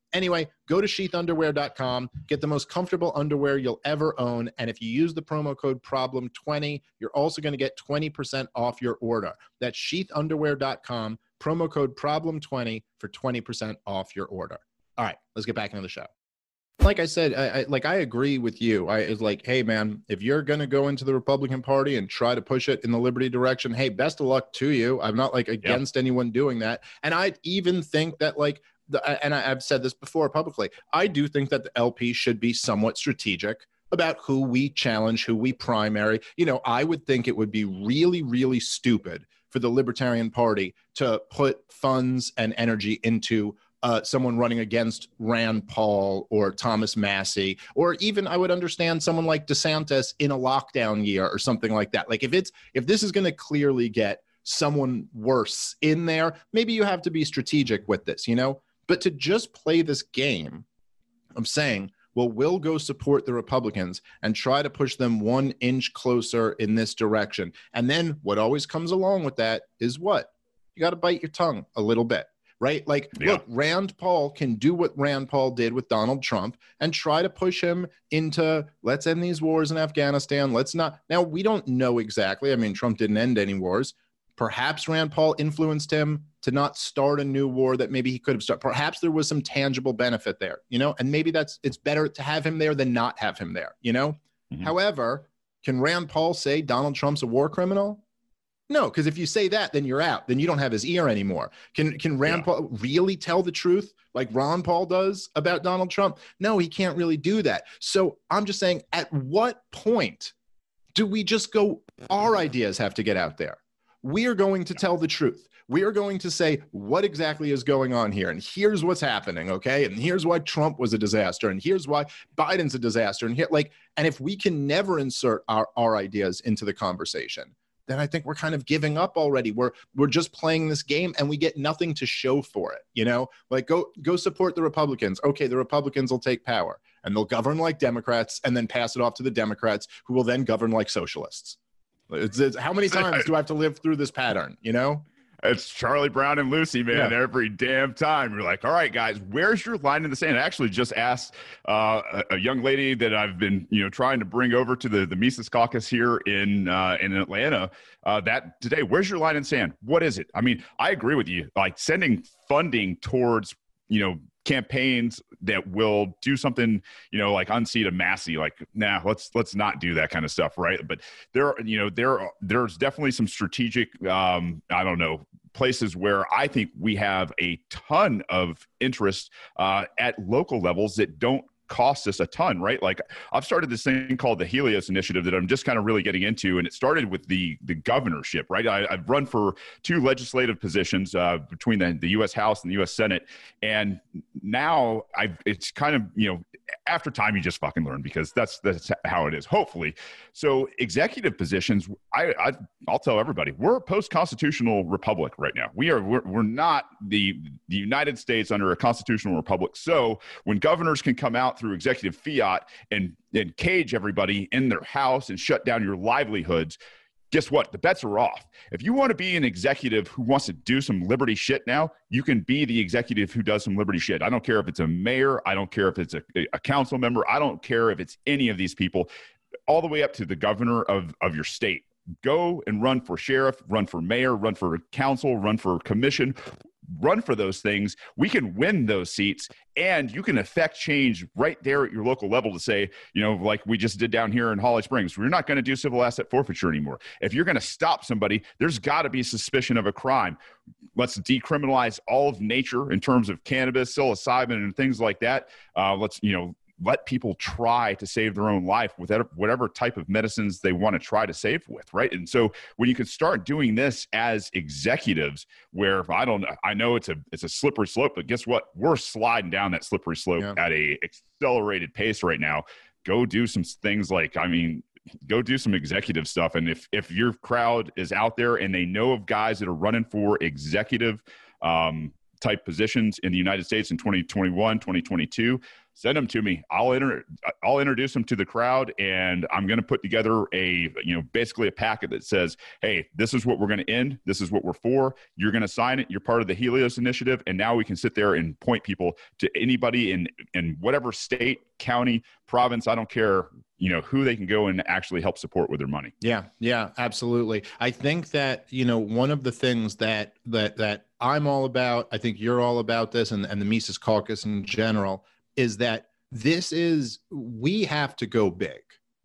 Anyway, go to sheath underwear dot com, get the most comfortable underwear you'll ever own, and if you use the promo code problem twenty, you're also going to get twenty percent off your order. That's sheath underwear dot com, promo code problem twenty for twenty percent off your order. All right, let's get back into the show. Like I said, I, I, like I agree with you. I is like, hey, man, if you're going to go into the Republican Party and try to push it in the liberty direction, hey, best of luck to you. I'm not like against yep. anyone doing that. And I even think that like, The, and I, I've said this before publicly, I do think that the L P should be somewhat strategic about who we challenge, who we primary. You know, I would think it would be really, really stupid for the Libertarian Party to put funds and energy into uh, someone running against Rand Paul or Thomas Massie, or even I would understand someone like DeSantis in a lockdown year or something like that. Like if it's if this is going to clearly get someone worse in there, maybe you have to be strategic with this, you know? But to just play this game of saying, well, we'll go support the Republicans and try to push them one inch closer in this direction. And then what always comes along with that is what? You got to bite your tongue a little bit, right? Like, yeah. look, Rand Paul can do what Rand Paul did with Donald Trump and try to push him into, let's end these wars in Afghanistan. Let's not. Now, we don't know exactly. I mean, Trump didn't end any wars. Perhaps Rand Paul influenced him to not start a new war that maybe he could have started. Perhaps there was some tangible benefit there, you know, and maybe that's, it's better to have him there than not have him there, you know? Mm-hmm. However, can Rand Paul say Donald Trump's a war criminal? No, because if you say that, then you're out. Then you don't have his ear anymore. Can can Rand yeah. Paul really tell the truth like Ron Paul does about Donald Trump? No, he can't really do that. So I'm just saying, at what point do we just go, our ideas have to get out there? We are going to tell the truth. We are going to say what exactly is going on here. And here's what's happening, okay? And here's why Trump was a disaster. And here's why Biden's a disaster. And here, like, and if we can never insert our, our ideas into the conversation, then I think we're kind of giving up already. We're we're just playing this game and we get nothing to show for it, you know? Like, go go support the Republicans. Okay, the Republicans will take power and they'll govern like Democrats and then pass it off to the Democrats who will then govern like socialists. It's, it's, how many times do I have to live through this pattern, you know? It's Charlie Brown and Lucy, man, yeah. every damn time. You're like, all right, guys, where's your line in the sand? I actually just asked uh, a, a young lady that I've been, you know, trying to bring over to the, the Mises Caucus here in uh, in Atlanta uh, that today, where's your line in the sand? What is it? I mean, I agree with you. Like sending funding towards, you know, campaigns that will do something, you know, like unseat a Massey, like, nah, let's, let's not do that kind of stuff. Right. But there, you know, there, there's definitely some strategic, um, I don't know, places where I think we have a ton of interest uh, at local levels that don't cost us a ton, right? Like I've started this thing called the Helios Initiative that I'm just kind of really getting into. And it started with the the governorship, right? I, I've run for two legislative positions uh, between the, the U S House and the U S Senate. And now I've, it's kind of, you know, after time, you just fucking learn because that's, that's how it is, hopefully. So executive positions, I, I, I'll tell everybody, we're a post-constitutional republic right now. We are, we're, we're not the, the United States under a constitutional republic. So when governors can come out through executive fiat and, and cage everybody in their house and shut down your livelihoods, guess what? The bets are off. If you want to be an executive who wants to do some liberty shit now, you can be the executive who does some liberty shit. I don't care if it's a mayor. I don't care if it's a, a council member. I don't care if it's any of these people, all the way up to the governor of, of your state. Go and run for sheriff, run for mayor, run for council, run for commission. Run for those things. We can win those seats and you can affect change right there at your local level to say, you know, like we just did down here in Holly Springs, we're not going to do civil asset forfeiture anymore. If you're going to stop somebody, there's got to be suspicion of a crime. Let's decriminalize all of nature in terms of cannabis, psilocybin, and things like that. Uh, let's, you know, let people try to save their own life with whatever type of medicines they want to try to save with, right? And so when you can start doing this as executives, where I don't know, I know it's a it's a slippery slope, but guess what? We're sliding down that slippery slope yeah. at a accelerated pace right now. Go do some things like, I mean, go do some executive stuff. And if if your crowd is out there and they know of guys that are running for executive um type positions in the United States in twenty twenty-one, twenty twenty-two, send them to me. I'll inter- I'll introduce them to the crowd, and I'm going to put together a, you know, basically a packet that says, hey, this is what we're going to end. This is what we're for. You're going to sign it. You're part of the Helios Initiative. And now we can sit there and point people to anybody in, in whatever state, county, province, I don't care, you know, who they can go and actually help support with their money. Yeah, yeah, absolutely. I think that, you know, one of the things that, that, that I'm all about, I think you're all about this, and, and the Mises Caucus in general, is that this is, we have to go big.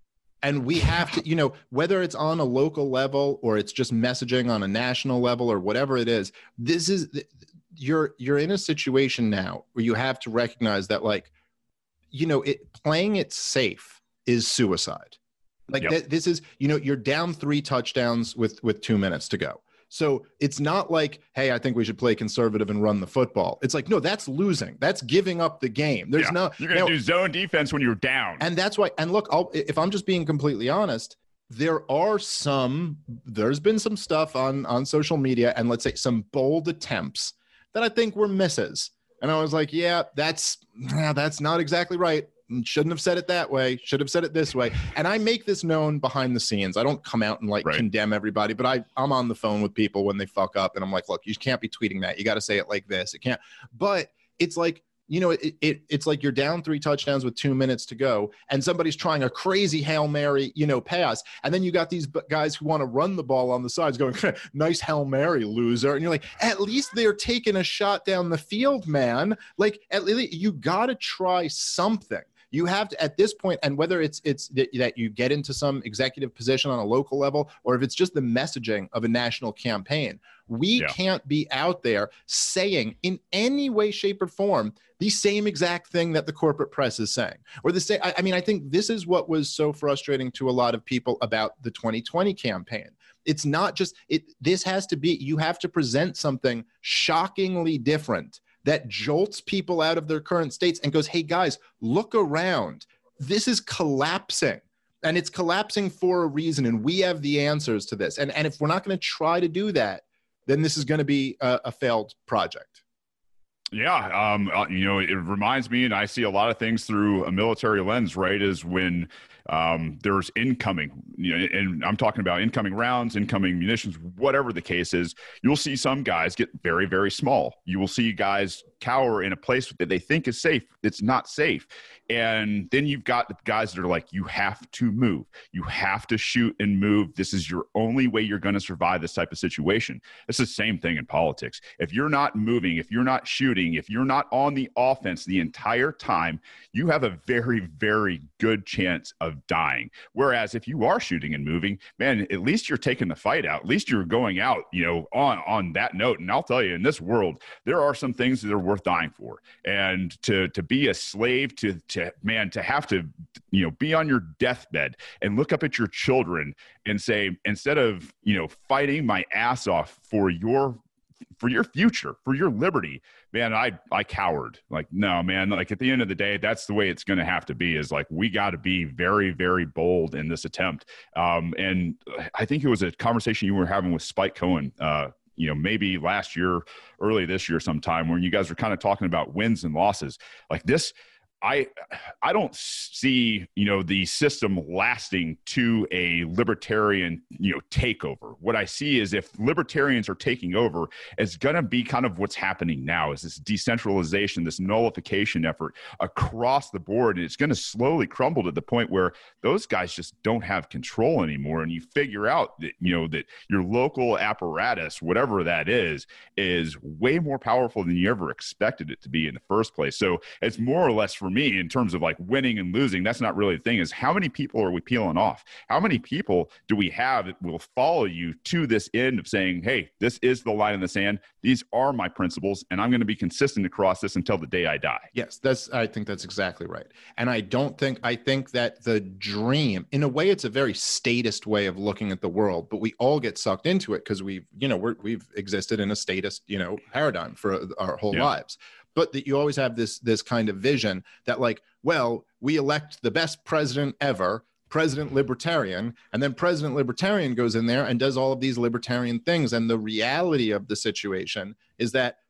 And we have to, you know, whether it's on a local level or it's just messaging on a national level or whatever it is, this is, you're, you're in a situation now where you have to recognize that, like, you know, it, playing it safe is suicide. Like yep. th- this is, you know, you're down three touchdowns with, with two minutes to go. So it's not like, hey, I think we should play conservative and run the football. It's like, no, that's losing. That's giving up the game. There's yeah. no, you're going to do zone defense when you're down. And that's why, and look, I'll, if I'm just being completely honest, there are some, there's been some stuff on, on social media, and let's say some bold attempts that I think were misses. And I was like, yeah, that's, yeah, that's not exactly right. Shouldn't have said it that way. Should have said it this way. And I make this known behind the scenes. I don't come out and like right. condemn everybody, but I, I'm on the phone with people when they fuck up, and I'm like, look, you can't be tweeting that. You got to say it like this. It can't. But it's like, you know, it, it it's like you're down three touchdowns with two minutes to go, and somebody's trying a crazy Hail Mary, you know, pass. And then you got these guys who want to run the ball on the sides going, nice Hail Mary, loser. And you're like, at least they're taking a shot down the field, man. Like, at least you got to try something. You have to, at this point, and whether it's it's that you get into some executive position on a local level, or if it's just the messaging of a national campaign, we yeah. can't be out there saying in any way, shape, or form the same exact thing that the corporate press is saying. Or the same. I, I mean, I think this is what was so frustrating to a lot of people about the twenty twenty campaign. It's not just it. This has to be. You have to present something shockingly different that jolts people out of their current states and goes, hey, guys, look around. This is collapsing, and it's collapsing for a reason, and we have the answers to this. And, and if we're not going to try to do that, then this is going to be a, a failed project. Yeah, um, uh, you know, it reminds me, and I see a lot of things through a military lens, right, is when um, there's incoming, you know, and I'm talking about incoming rounds, incoming munitions, whatever the case is, you'll see some guys get very, very small. You will see guys cower in a place that they think is safe. It's not safe. And then you've got the guys that are like, you have to move. You have to shoot and move. This is your only way you're going to survive this type of situation. It's the same thing in politics. If you're not moving, if you're not shooting, if you're not on the offense the entire time, you have a very, very good chance of dying. Whereas if you are shooting and moving, man, at least you're taking the fight out. At least you're going out, you know, on, on that note. And I'll tell you, in this world, there are some things that are worth dying for. And to to be a slave to, to man, to have to, you know, be on your deathbed and look up at your children and say, instead of, you know, fighting my ass off for your for your future, for your liberty, man, I, I cowered. Like, no, man, like at the end of the day, that's the way it's going to have to be, is like, we got to be very, very bold in this attempt. Um, and I think it was a conversation you were having with Spike Cohen, uh, you know, maybe last year, early this year sometime, when you guys were kind of talking about wins and losses like this. I I don't see, you know, the system lasting to a libertarian, you know, takeover. What I see is if libertarians are taking over, it's going to be kind of what's happening now, is this decentralization, this nullification effort across the board. And it's going to slowly crumble to the point where those guys just don't have control anymore. And you figure out that, you know, that your local apparatus, whatever that is, is way more powerful than you ever expected it to be in the first place. So it's more or less, for me, in terms of like winning and losing, that's not really the thing, is how many people are we peeling off? How many people do we have that will follow you to this end of saying, hey, this is the line in the sand. These are my principles, and I'm going to be consistent across this until the day I die. Yes, that's, I think that's exactly right. And I don't think, I think that the dream, in a way, it's a very statist way of looking at the world, but we all get sucked into it because we've, you know, we're, we've existed in a statist, you know, paradigm for our whole yeah. lives. But that you always have this this kind of vision that, like, well, we elect the best president ever, President Libertarian, and then President Libertarian goes in there and does all of these libertarian things. And the reality of the situation is that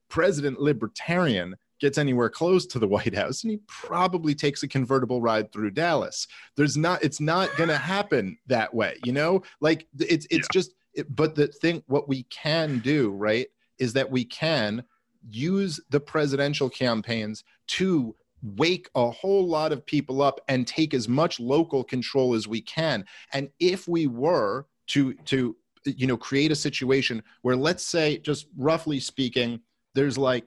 President Libertarian gets anywhere close to the White House, and he probably takes a convertible ride through Dallas. There's not, it's not going to happen that way, you know, like it's, it's yeah. just, it, but the thing, what we can do, right, is that we can use the presidential campaigns to wake a whole lot of people up and take as much local control as we can. And if we were to, to, you know, create a situation where, let's say, just roughly speaking, there's like,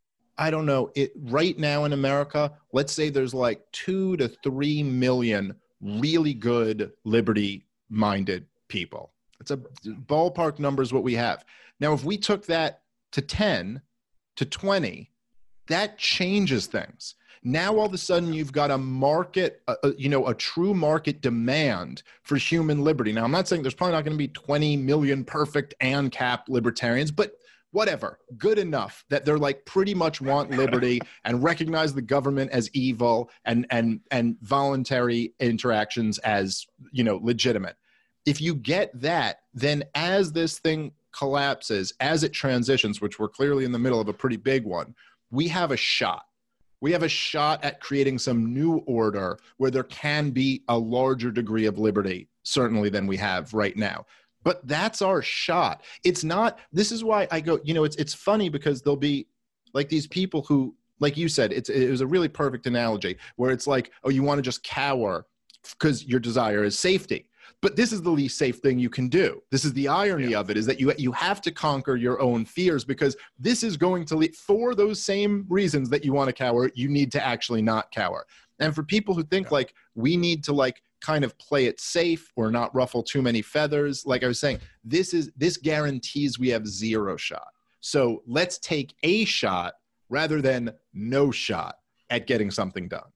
I don't know, it right now in America, let's say there's like two to three million really good liberty-minded people. It's a ballpark number is what we have. Now, if we took that to ten to twenty, that changes things. Now, all of a sudden, you've got a market, uh, you know, a true market demand for human liberty. Now, I'm not saying there's probably not going to be twenty million perfect ANCAP libertarians, but whatever, good enough that they're like pretty much want liberty and recognize the government as evil and and and voluntary interactions as, you know, legitimate. If you get that, then as this thing collapses, as it transitions, which we're clearly in the middle of a pretty big one, we have a shot. We have a shot at creating some new order where there can be a larger degree of liberty, certainly, than we have right now. But that's our shot. It's not, this is why I go, you know, it's it's funny because there'll be like these people who, like you said, it's it was a really perfect analogy where it's like, oh, you want to just cower because your desire is safety. But this is the least safe thing you can do. This is the irony yeah. of it, is that you you have to conquer your own fears, because this is going to lead, for those same reasons that you want to cower, you need to actually not cower. And for people who think yeah. like we need to like kind of play it safe or not ruffle too many feathers, like I was saying, this is this guarantees we have zero shot. So let's take a shot rather than no shot at getting something done.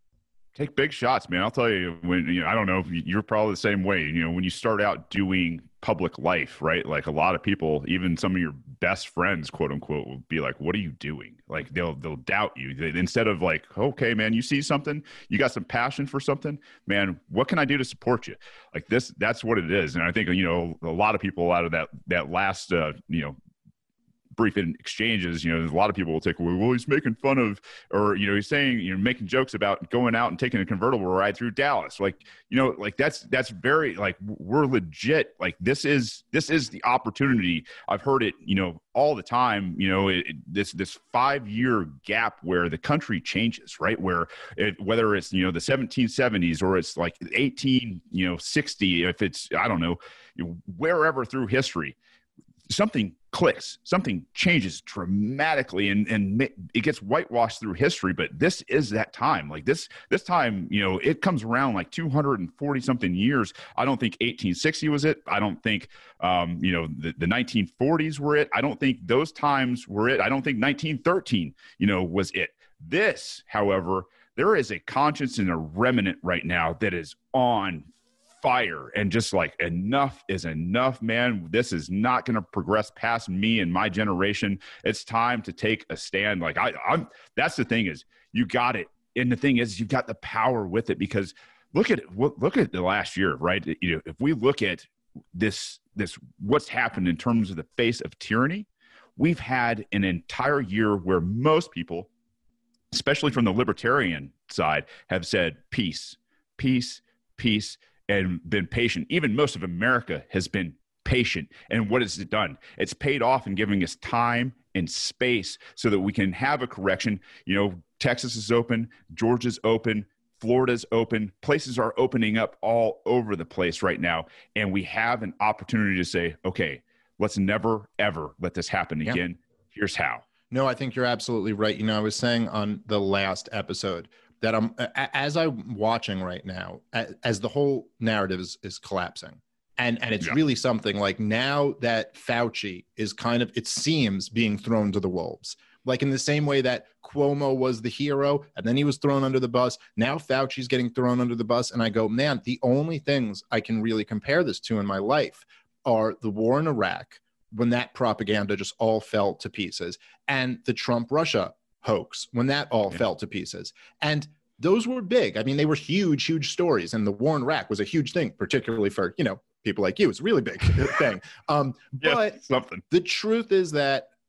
Take big shots, man. I'll tell you, when you know, I don't know if you're probably the same way. You know, when you start out doing public life, right? Like a lot of people, even some of your best friends, quote unquote, will be like, "What are you doing?" Like they'll they'll doubt you. They, instead of like, "Okay, man, you see something, you got some passion for something, man. What can I do to support you?" Like this, that's what it is. And I think, you know, a lot of people out of that that last, uh, you know. brief in exchanges, you know, a lot of people will take, well, well, he's making fun of, or, you know, he's saying, you know, making jokes about going out and taking a convertible ride through Dallas. Like, you know, like that's, that's very, like, we're legit. Like this is, this is the opportunity. I've heard it, you know, all the time, you know, it, it, this, this five year gap where the country changes, right? Where it, whether it's, you know, the seventeen seventies or it's like eighteen, you know, sixty, if it's, I don't know, you know, wherever through history, something clicks, something changes dramatically, and and it gets whitewashed through history. But this is that time. Like this this time, you know, it comes around like two hundred forty something years. I don't think eighteen sixty was it. I don't think um, you know, the, the nineteen forties were it. I don't think those times were it. I don't think nineteen thirteen, you know, was it. This, however, there is a conscience and a remnant right now that is on fire, and just like enough is enough, man. This is not going to progress past me and my generation. It's time to take a stand. Like I, I'm, that's the thing, is you got it. And the thing is, you've got the power with it, because look at it. Look at the last year, right? You know, if we look at this, this, what's happened in terms of the face of tyranny, we've had an entire year where most people, especially from the libertarian side, have said peace, peace, peace, and been patient. Even most of America has been patient. And what has it done? It's paid off in giving us time and space so that we can have a correction. You know, Texas is open, Georgia's open, Florida's open, places are opening up all over the place right now. And we have an opportunity to say, okay, let's never, ever let this happen again. Yeah. Here's how. No, I think you're absolutely right. You know, I was saying on the last episode that I'm, as I'm watching right now, as the whole narrative is, is collapsing. And, and it's yeah. really something like, now that Fauci is kind of, it seems, being thrown to the wolves. Like in the same way that Cuomo was the hero and then he was thrown under the bus, now Fauci's getting thrown under the bus. And I go, man, the only things I can really compare this to in my life are the war in Iraq, when that propaganda just all fell to pieces, and the Trump-Russia hoax, when that all yeah. fell to pieces. And those were big. I mean, they were huge, huge stories. And the war in Iraq was a huge thing, particularly for, you know, people like you. It's a really big thing. Um, yeah, but something. The truth is that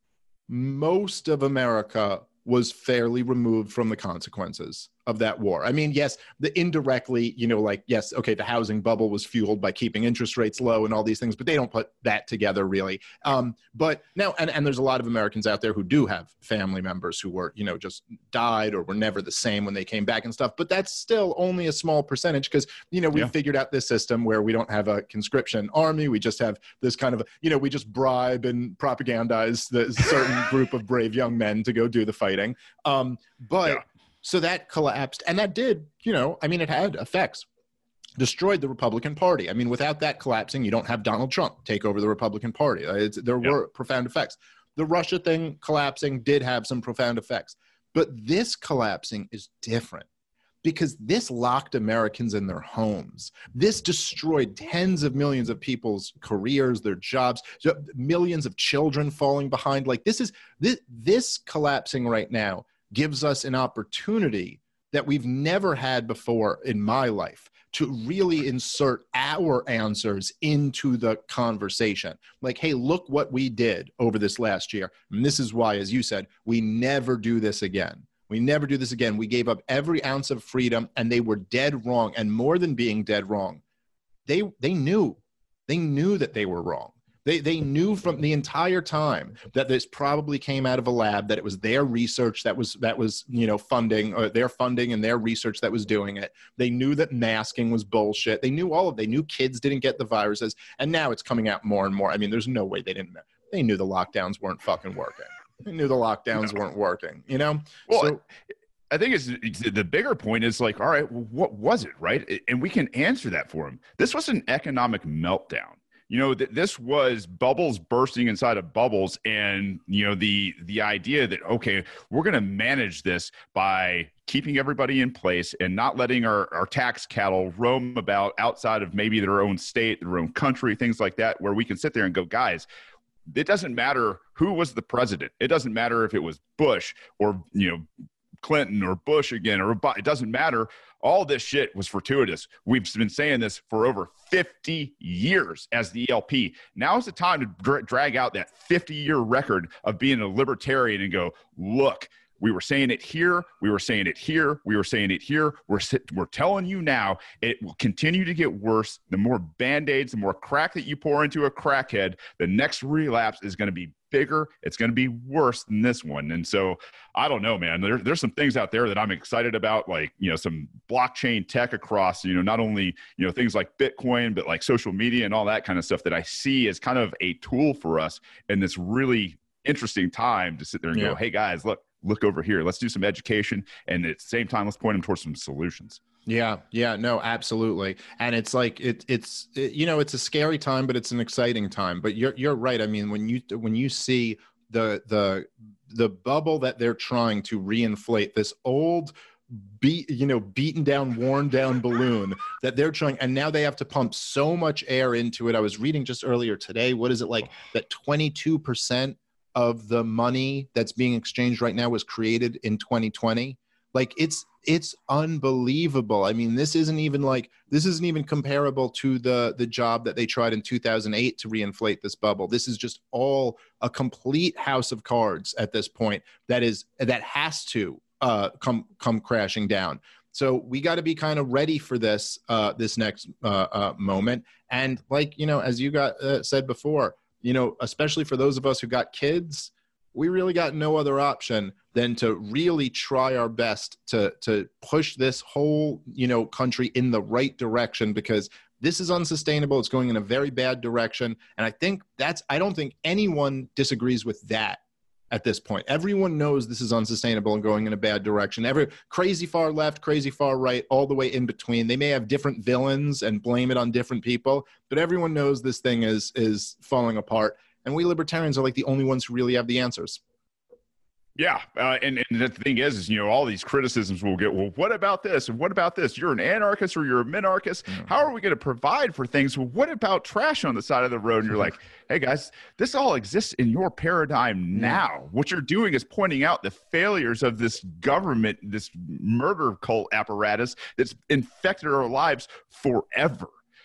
most of America was fairly removed from the consequences of that war. I mean, yes, the indirectly, you know, like, yes, okay, the housing bubble was fueled by keeping interest rates low and all these things, but they don't put that together really. Um, but now, and, and there's a lot of Americans out there who do have family members who were, you know, just died or were never the same when they came back and stuff, but that's still only a small percentage because, you know, we yeah. figured out this system where we don't have a conscription army. We just have this kind of, you know, we just bribe and propagandize the certain group of brave young men to go do the fighting. Um, but yeah. So that collapsed, and that did, you know, I mean, it had effects, destroyed the Republican Party. I mean, without that collapsing, you don't have Donald Trump take over the Republican Party. It's, there yep. were profound effects. The Russia thing collapsing did have some profound effects, but this collapsing is different because this locked Americans in their homes. This destroyed tens of millions of people's careers, their jobs, millions of children falling behind. Like this is, this, this collapsing right now gives us an opportunity that we've never had before in my life to really insert our answers into the conversation. Like, hey, look what we did over this last year. And this is why, as you said, we never do this again. We never do this again. We gave up every ounce of freedom and they were dead wrong. And more than being dead wrong, they, they knew, they knew that they were wrong. They they knew from the entire time that this probably came out of a lab, that it was their research that was, that was you know, funding, or their funding and their research that was doing it. They knew that masking was bullshit. They knew all of it. They knew kids didn't get the viruses. And now it's coming out more and more. I mean, there's no way they didn't. They knew the lockdowns weren't fucking working. They knew the lockdowns no. weren't working, you know? Well, so, I think it's, it's the bigger point is like, all right, well, what was it, right? And we can answer that for them. This was an economic meltdown. You know, th- this was bubbles bursting inside of bubbles. And, you know, the the idea that, okay, we're going to manage this by keeping everybody in place and not letting our, our tax cattle roam about outside of maybe their own state, their own country, things like that, where we can sit there and go, guys, it doesn't matter who was the president. It doesn't matter if it was Bush or, you know, Clinton or Bush again, or it doesn't matter. All this shit was fortuitous. We've been saying this for over fifty years as the E L P. Now is the time to dra- drag out that fifty-year record of being a libertarian and go, look, we were saying it here, we were saying it here, we were saying it here. We're we're telling you now, it will continue to get worse. The more Band-Aids, the more crack that you pour into a crackhead, the next relapse is going to be bigger. It's going to be worse than this one. And so I don't know, man, there, there's some things out there that I'm excited about, like, you know, some blockchain tech across, you know, not only, you know, things like Bitcoin, but like social media and all that kind of stuff that I see as kind of a tool for us in this really interesting time to sit there and yeah. go, hey guys, look, look over here. Let's do some education. And at the same time, let's point them towards some solutions. Yeah. Yeah, no, absolutely. And it's like, it, it's, it, you know, it's a scary time, but it's an exciting time, but you're, you're right. I mean, when you, when you see the, the, the bubble that they're trying to reinflate, this old beat, you know, beaten down, worn down balloon that they're trying, and now they have to pump so much air into it. I was reading just earlier today, what is it like that twenty-two percent of the money that's being exchanged right now was created in twenty twenty. Like it's, it's unbelievable. I mean, this isn't even like, this isn't even comparable to the, the job that they tried in two thousand eight to reinflate this bubble. This is just all a complete house of cards at this point that is, that has to uh, come, come crashing down. So we got to be kind of ready for this, uh, this next uh, uh, moment. And like, you know, as you got uh, said before, you know, especially for those of us who got kids, we really got no other option than to really try our best to, to push this whole, you know, country in the right direction, because this is unsustainable. It's going in a very bad direction. And I think that's, I don't think anyone disagrees with that at this point. Everyone knows this is unsustainable and going in a bad direction. Every crazy far left, crazy far right, all the way in between. They may have different villains and blame it on different people, but everyone knows this thing is, is falling apart. And we libertarians are like the only ones who really have the answers. Yeah. Uh, and, and the thing is, is, you know, all these criticisms will get, well, what about this? And what about this? You're an anarchist or you're a minarchist. Mm-hmm. How are we going to provide for things? Well, what about trash on the side of the road? And you're like, hey guys, this all exists in your paradigm now. What you're doing is pointing out the failures of this government, this murder cult apparatus that's infected our lives forever.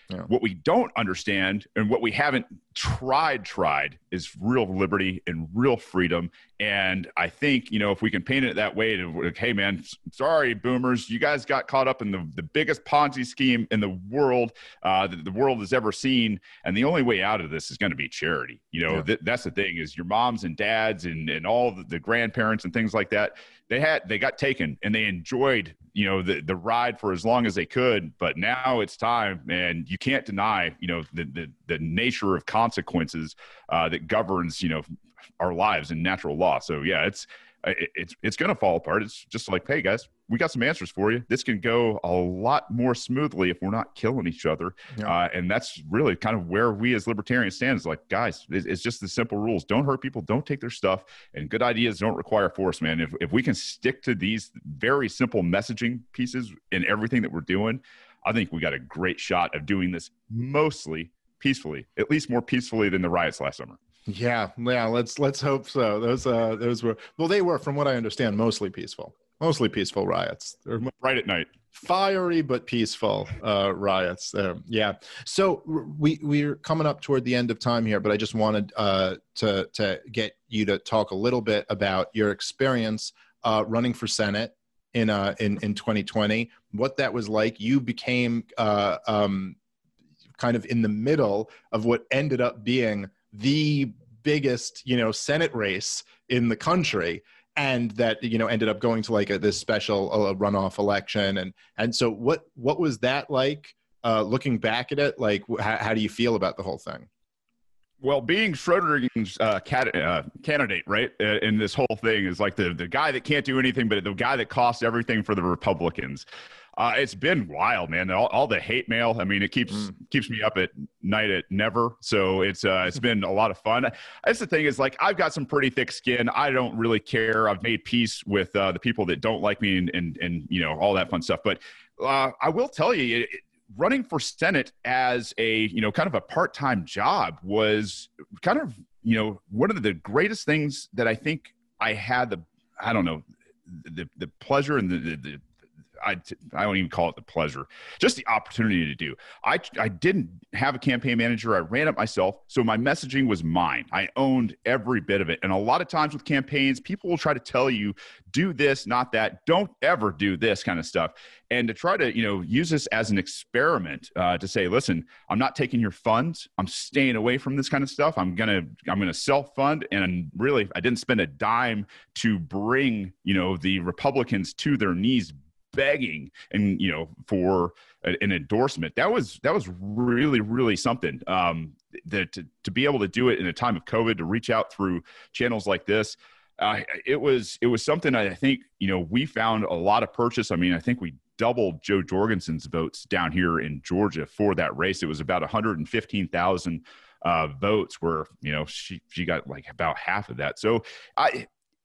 Yeah. What we don't understand and what we haven't tried, tried is real liberty and real freedom. And I think, you know, if we can paint it that way to like, hey, man, sorry, boomers, you guys got caught up in the, the biggest Ponzi scheme in the world uh, that the world has ever seen. And the only way out of this is going to be charity. You know, yeah. th- that's the thing is your moms and dads and, and all the, the grandparents and things like that. They had, they got taken and they enjoyed, you know, the, the ride for as long as they could, but now it's time, and you can't deny, you know, the, the, the nature of consequences uh, that governs, you know, our lives and natural law. So yeah, it's, it, it's, it's going to fall apart. It's just like, hey guys, we got some answers for you. This can go a lot more smoothly if we're not killing each other. Yeah. Uh, and that's really kind of where we as libertarians stand. Is like, guys, it's, it's just the simple rules. Don't hurt people. Don't take their stuff. And good ideas don't require force, man. If, if we can stick to these very simple messaging pieces in everything that we're doing, I think we got a great shot of doing this mostly peacefully, at least more peacefully than the riots last summer. Yeah. Yeah. Let's, let's hope so. Those, uh, those were, well, they were, from what I understand, mostly peaceful. Mostly peaceful riots. They're right at night. Fiery but peaceful uh, riots. Um, yeah. So we we're coming up toward the end of time here, but I just wanted uh, to to get you to talk a little bit about your experience uh, running for Senate in uh in in twenty twenty. What that was like. You became uh, um, kind of in the middle of what ended up being the biggest, you know, Senate race in the country. And that, you know, ended up going to like a, this special uh, runoff election. And and so what what was that like uh, looking back at it? Like, how, how do you feel about the whole thing? Well, being Schroeder's uh, cat, uh, candidate, right, uh, in this whole thing is like the, the guy that can't do anything, but the guy that costs everything for the Republicans. Uh, it's been wild, man. All, all the hate mail. I mean, it keeps mm. keeps me up at night at never. So it's uh, it's been a lot of fun. That's the thing is like I've got some pretty thick skin. I don't really care. I've made peace with uh, the people that don't like me and and, and you know all that fun stuff. But uh, I will tell you, it, running for Senate as a you know kind of a part-time job was kind of you know one of the greatest things that I think I had the I don't know the the pleasure and the the, the I, I don't even call it the pleasure, just the opportunity to do. I, I didn't have a campaign manager. I ran it myself. So my messaging was mine. I owned every bit of it. And a lot of times with campaigns, people will try to tell you, do this, not that. Don't ever do this kind of stuff. And to try to, you know, use this as an experiment uh, to say, listen, I'm not taking your funds. I'm staying away from this kind of stuff. I'm going to, I'm going to self-fund. And really, I didn't spend a dime to bring, you know, the Republicans to their knees begging and you know for a, an endorsement. That was that was really really something um that to, to be able to do it in a time of COVID, to reach out through channels like this, uh, it was it was something I think you know we found a lot of purchase. I mean, I think we doubled Joe Jorgensen's votes down here in Georgia for that race. It was about one hundred fifteen thousand uh votes where you know she she got like about half of that. So I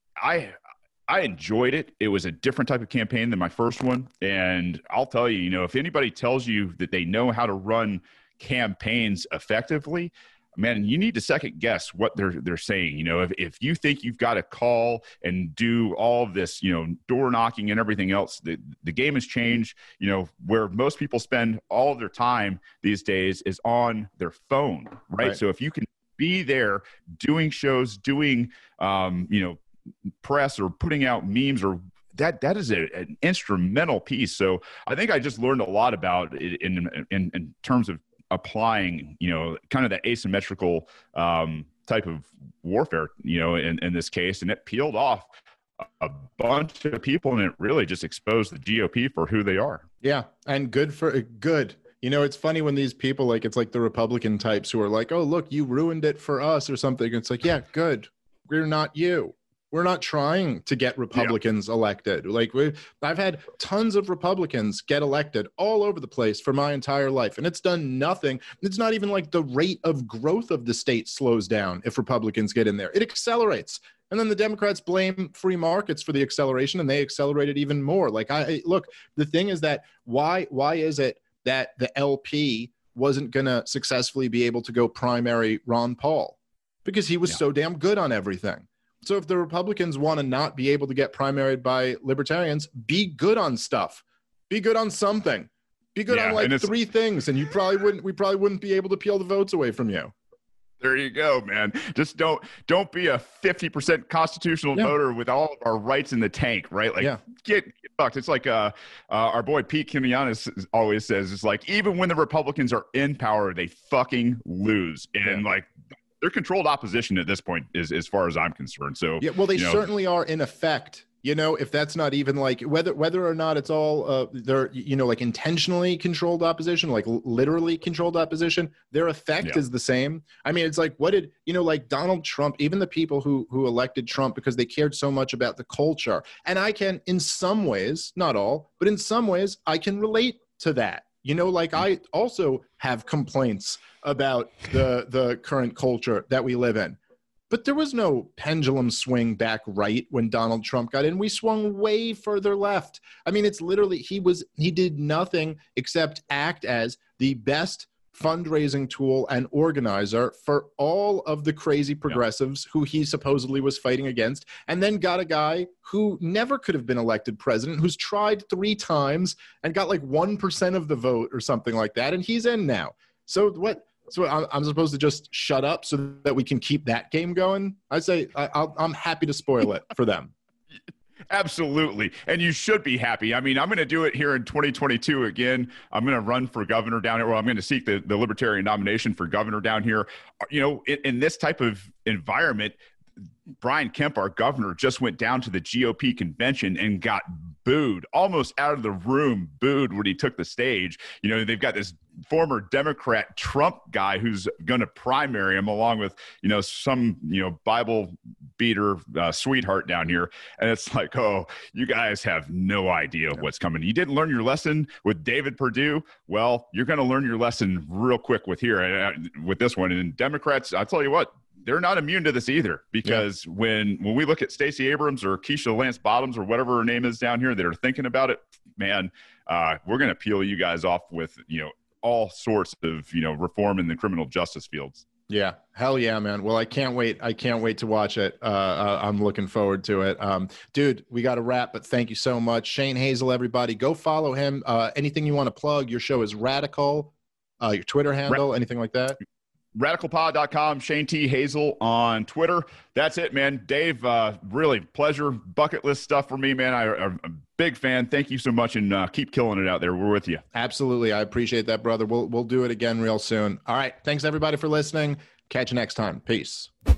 I I enjoyed it. It was a different type of campaign than my first one. And I'll tell you, you know, if anybody tells you that they know how to run campaigns effectively, man, you need to second guess what they're they're saying. You know, if, if you think you've got to call and do all of this, you know, door knocking and everything else, the, the game has changed. You know, where most people spend all of their time these days is on their phone, right? right. So if you can be there doing shows, doing, um, you know, press or putting out memes or that that is a, an instrumental piece. So I think I just learned a lot about it in in, in terms of applying, you know, kind of the asymmetrical um, type of warfare, you know, in, in this case, and it peeled off a bunch of people and it really just exposed the G O P for who they are. Yeah, and good for good. You know, it's funny when these people, like, it's like the Republican types who are like, oh, look, you ruined it for us or something. It's like, yeah, good. We're not you. We're not trying to get Republicans yeah. elected. Like we, I've had tons of Republicans get elected all over the place for my entire life, and it's done nothing. It's not even like the rate of growth of the state slows down if Republicans get in there. It accelerates. And then the Democrats blame free markets for the acceleration, and they accelerate it even more. Like, I look, the thing is that why why is it that the L P wasn't going to successfully be able to go primary Ron Paul? Because he was yeah. so damn good on everything. So if the Republicans want to not be able to get primaried by libertarians, be good on stuff. Be good on something. Be good Yeah, on like and it's- three things, and you probably wouldn't. We probably wouldn't be able to peel the votes away from you. There you go, man. Just don't don't be a fifty percent constitutional Yeah. voter with all of our rights in the tank, right? Like, Yeah. get, get fucked. It's like uh, uh, our boy Pete Kimianis always says, it's like, even when the Republicans are in power, they fucking lose. And, Yeah. like, they're controlled opposition at this point, is as far as I'm concerned. So, Yeah, well, they you know, certainly are in effect. You know, if that's not even like whether whether or not it's all uh, they're you know like intentionally controlled opposition, like l- literally controlled opposition, their effect Yeah. is the same. I mean, it's like what did you know like Donald Trump, even the people who who elected Trump because they cared so much about the culture, and I can in some ways, not all, but in some ways, I can relate to that. You know, like I also have complaints about the the current culture that we live in. But there was no pendulum swing back right when Donald Trump got in. We swung way further left. I mean, it's literally, he was, he did nothing except act as the best fundraising tool and organizer for all of the crazy progressives yeah. who he supposedly was fighting against, and then got a guy who never could have been elected president, who's tried three times and got like one percent of the vote or something like that. And he's in now. So what? So I'm, I'm supposed to just shut up so that we can keep that game going? I say I, I'll, I'm happy to spoil it for them. Absolutely. And you should be happy. I mean, I'm going to do it here in twenty twenty-two again. I'm going to run for governor down here. Well, I'm going to seek the, the Libertarian nomination for governor down here. You know, in, in this type of environment, Brian Kemp, our governor, just went down to the G O P convention and got booed, almost out of the room, booed when he took the stage. You know, they've got this former Democrat Trump guy who's going to primary him along with, you know, some, you know, Bible beater uh, sweetheart down here. And it's like, oh, you guys have no idea what's coming. You didn't learn your lesson with David Perdue. Well, you're going to learn your lesson real quick with here, uh, with this one. And Democrats, I'll tell you what, they're not immune to this either, because yeah. when when we look at Stacey Abrams or Keisha Lance Bottoms or whatever her name is down here that are thinking about it, man, uh, we're going to peel you guys off with, you know, all sorts of, you know, reform in the criminal justice fields. Yeah. Hell yeah, man. Well, I can't wait. I can't wait to watch it. Uh, uh, I'm looking forward to it. Um, dude, we got to wrap, but thank you so much. Shane Hazel, everybody, go follow him. Uh, anything you want to plug? Your show is Radical. Uh, your Twitter handle, Ra- anything like that? radical pod dot com, Shane T. Hazel on Twitter. That's it, man. Dave, uh, really pleasure, bucket list stuff for me, man. I, I'm a big fan. Thank you so much, and uh, keep killing it out there. We're with you. Absolutely. I appreciate that, brother. We'll, we'll do it again real soon. All right. Thanks, everybody, for listening. Catch you next time. Peace.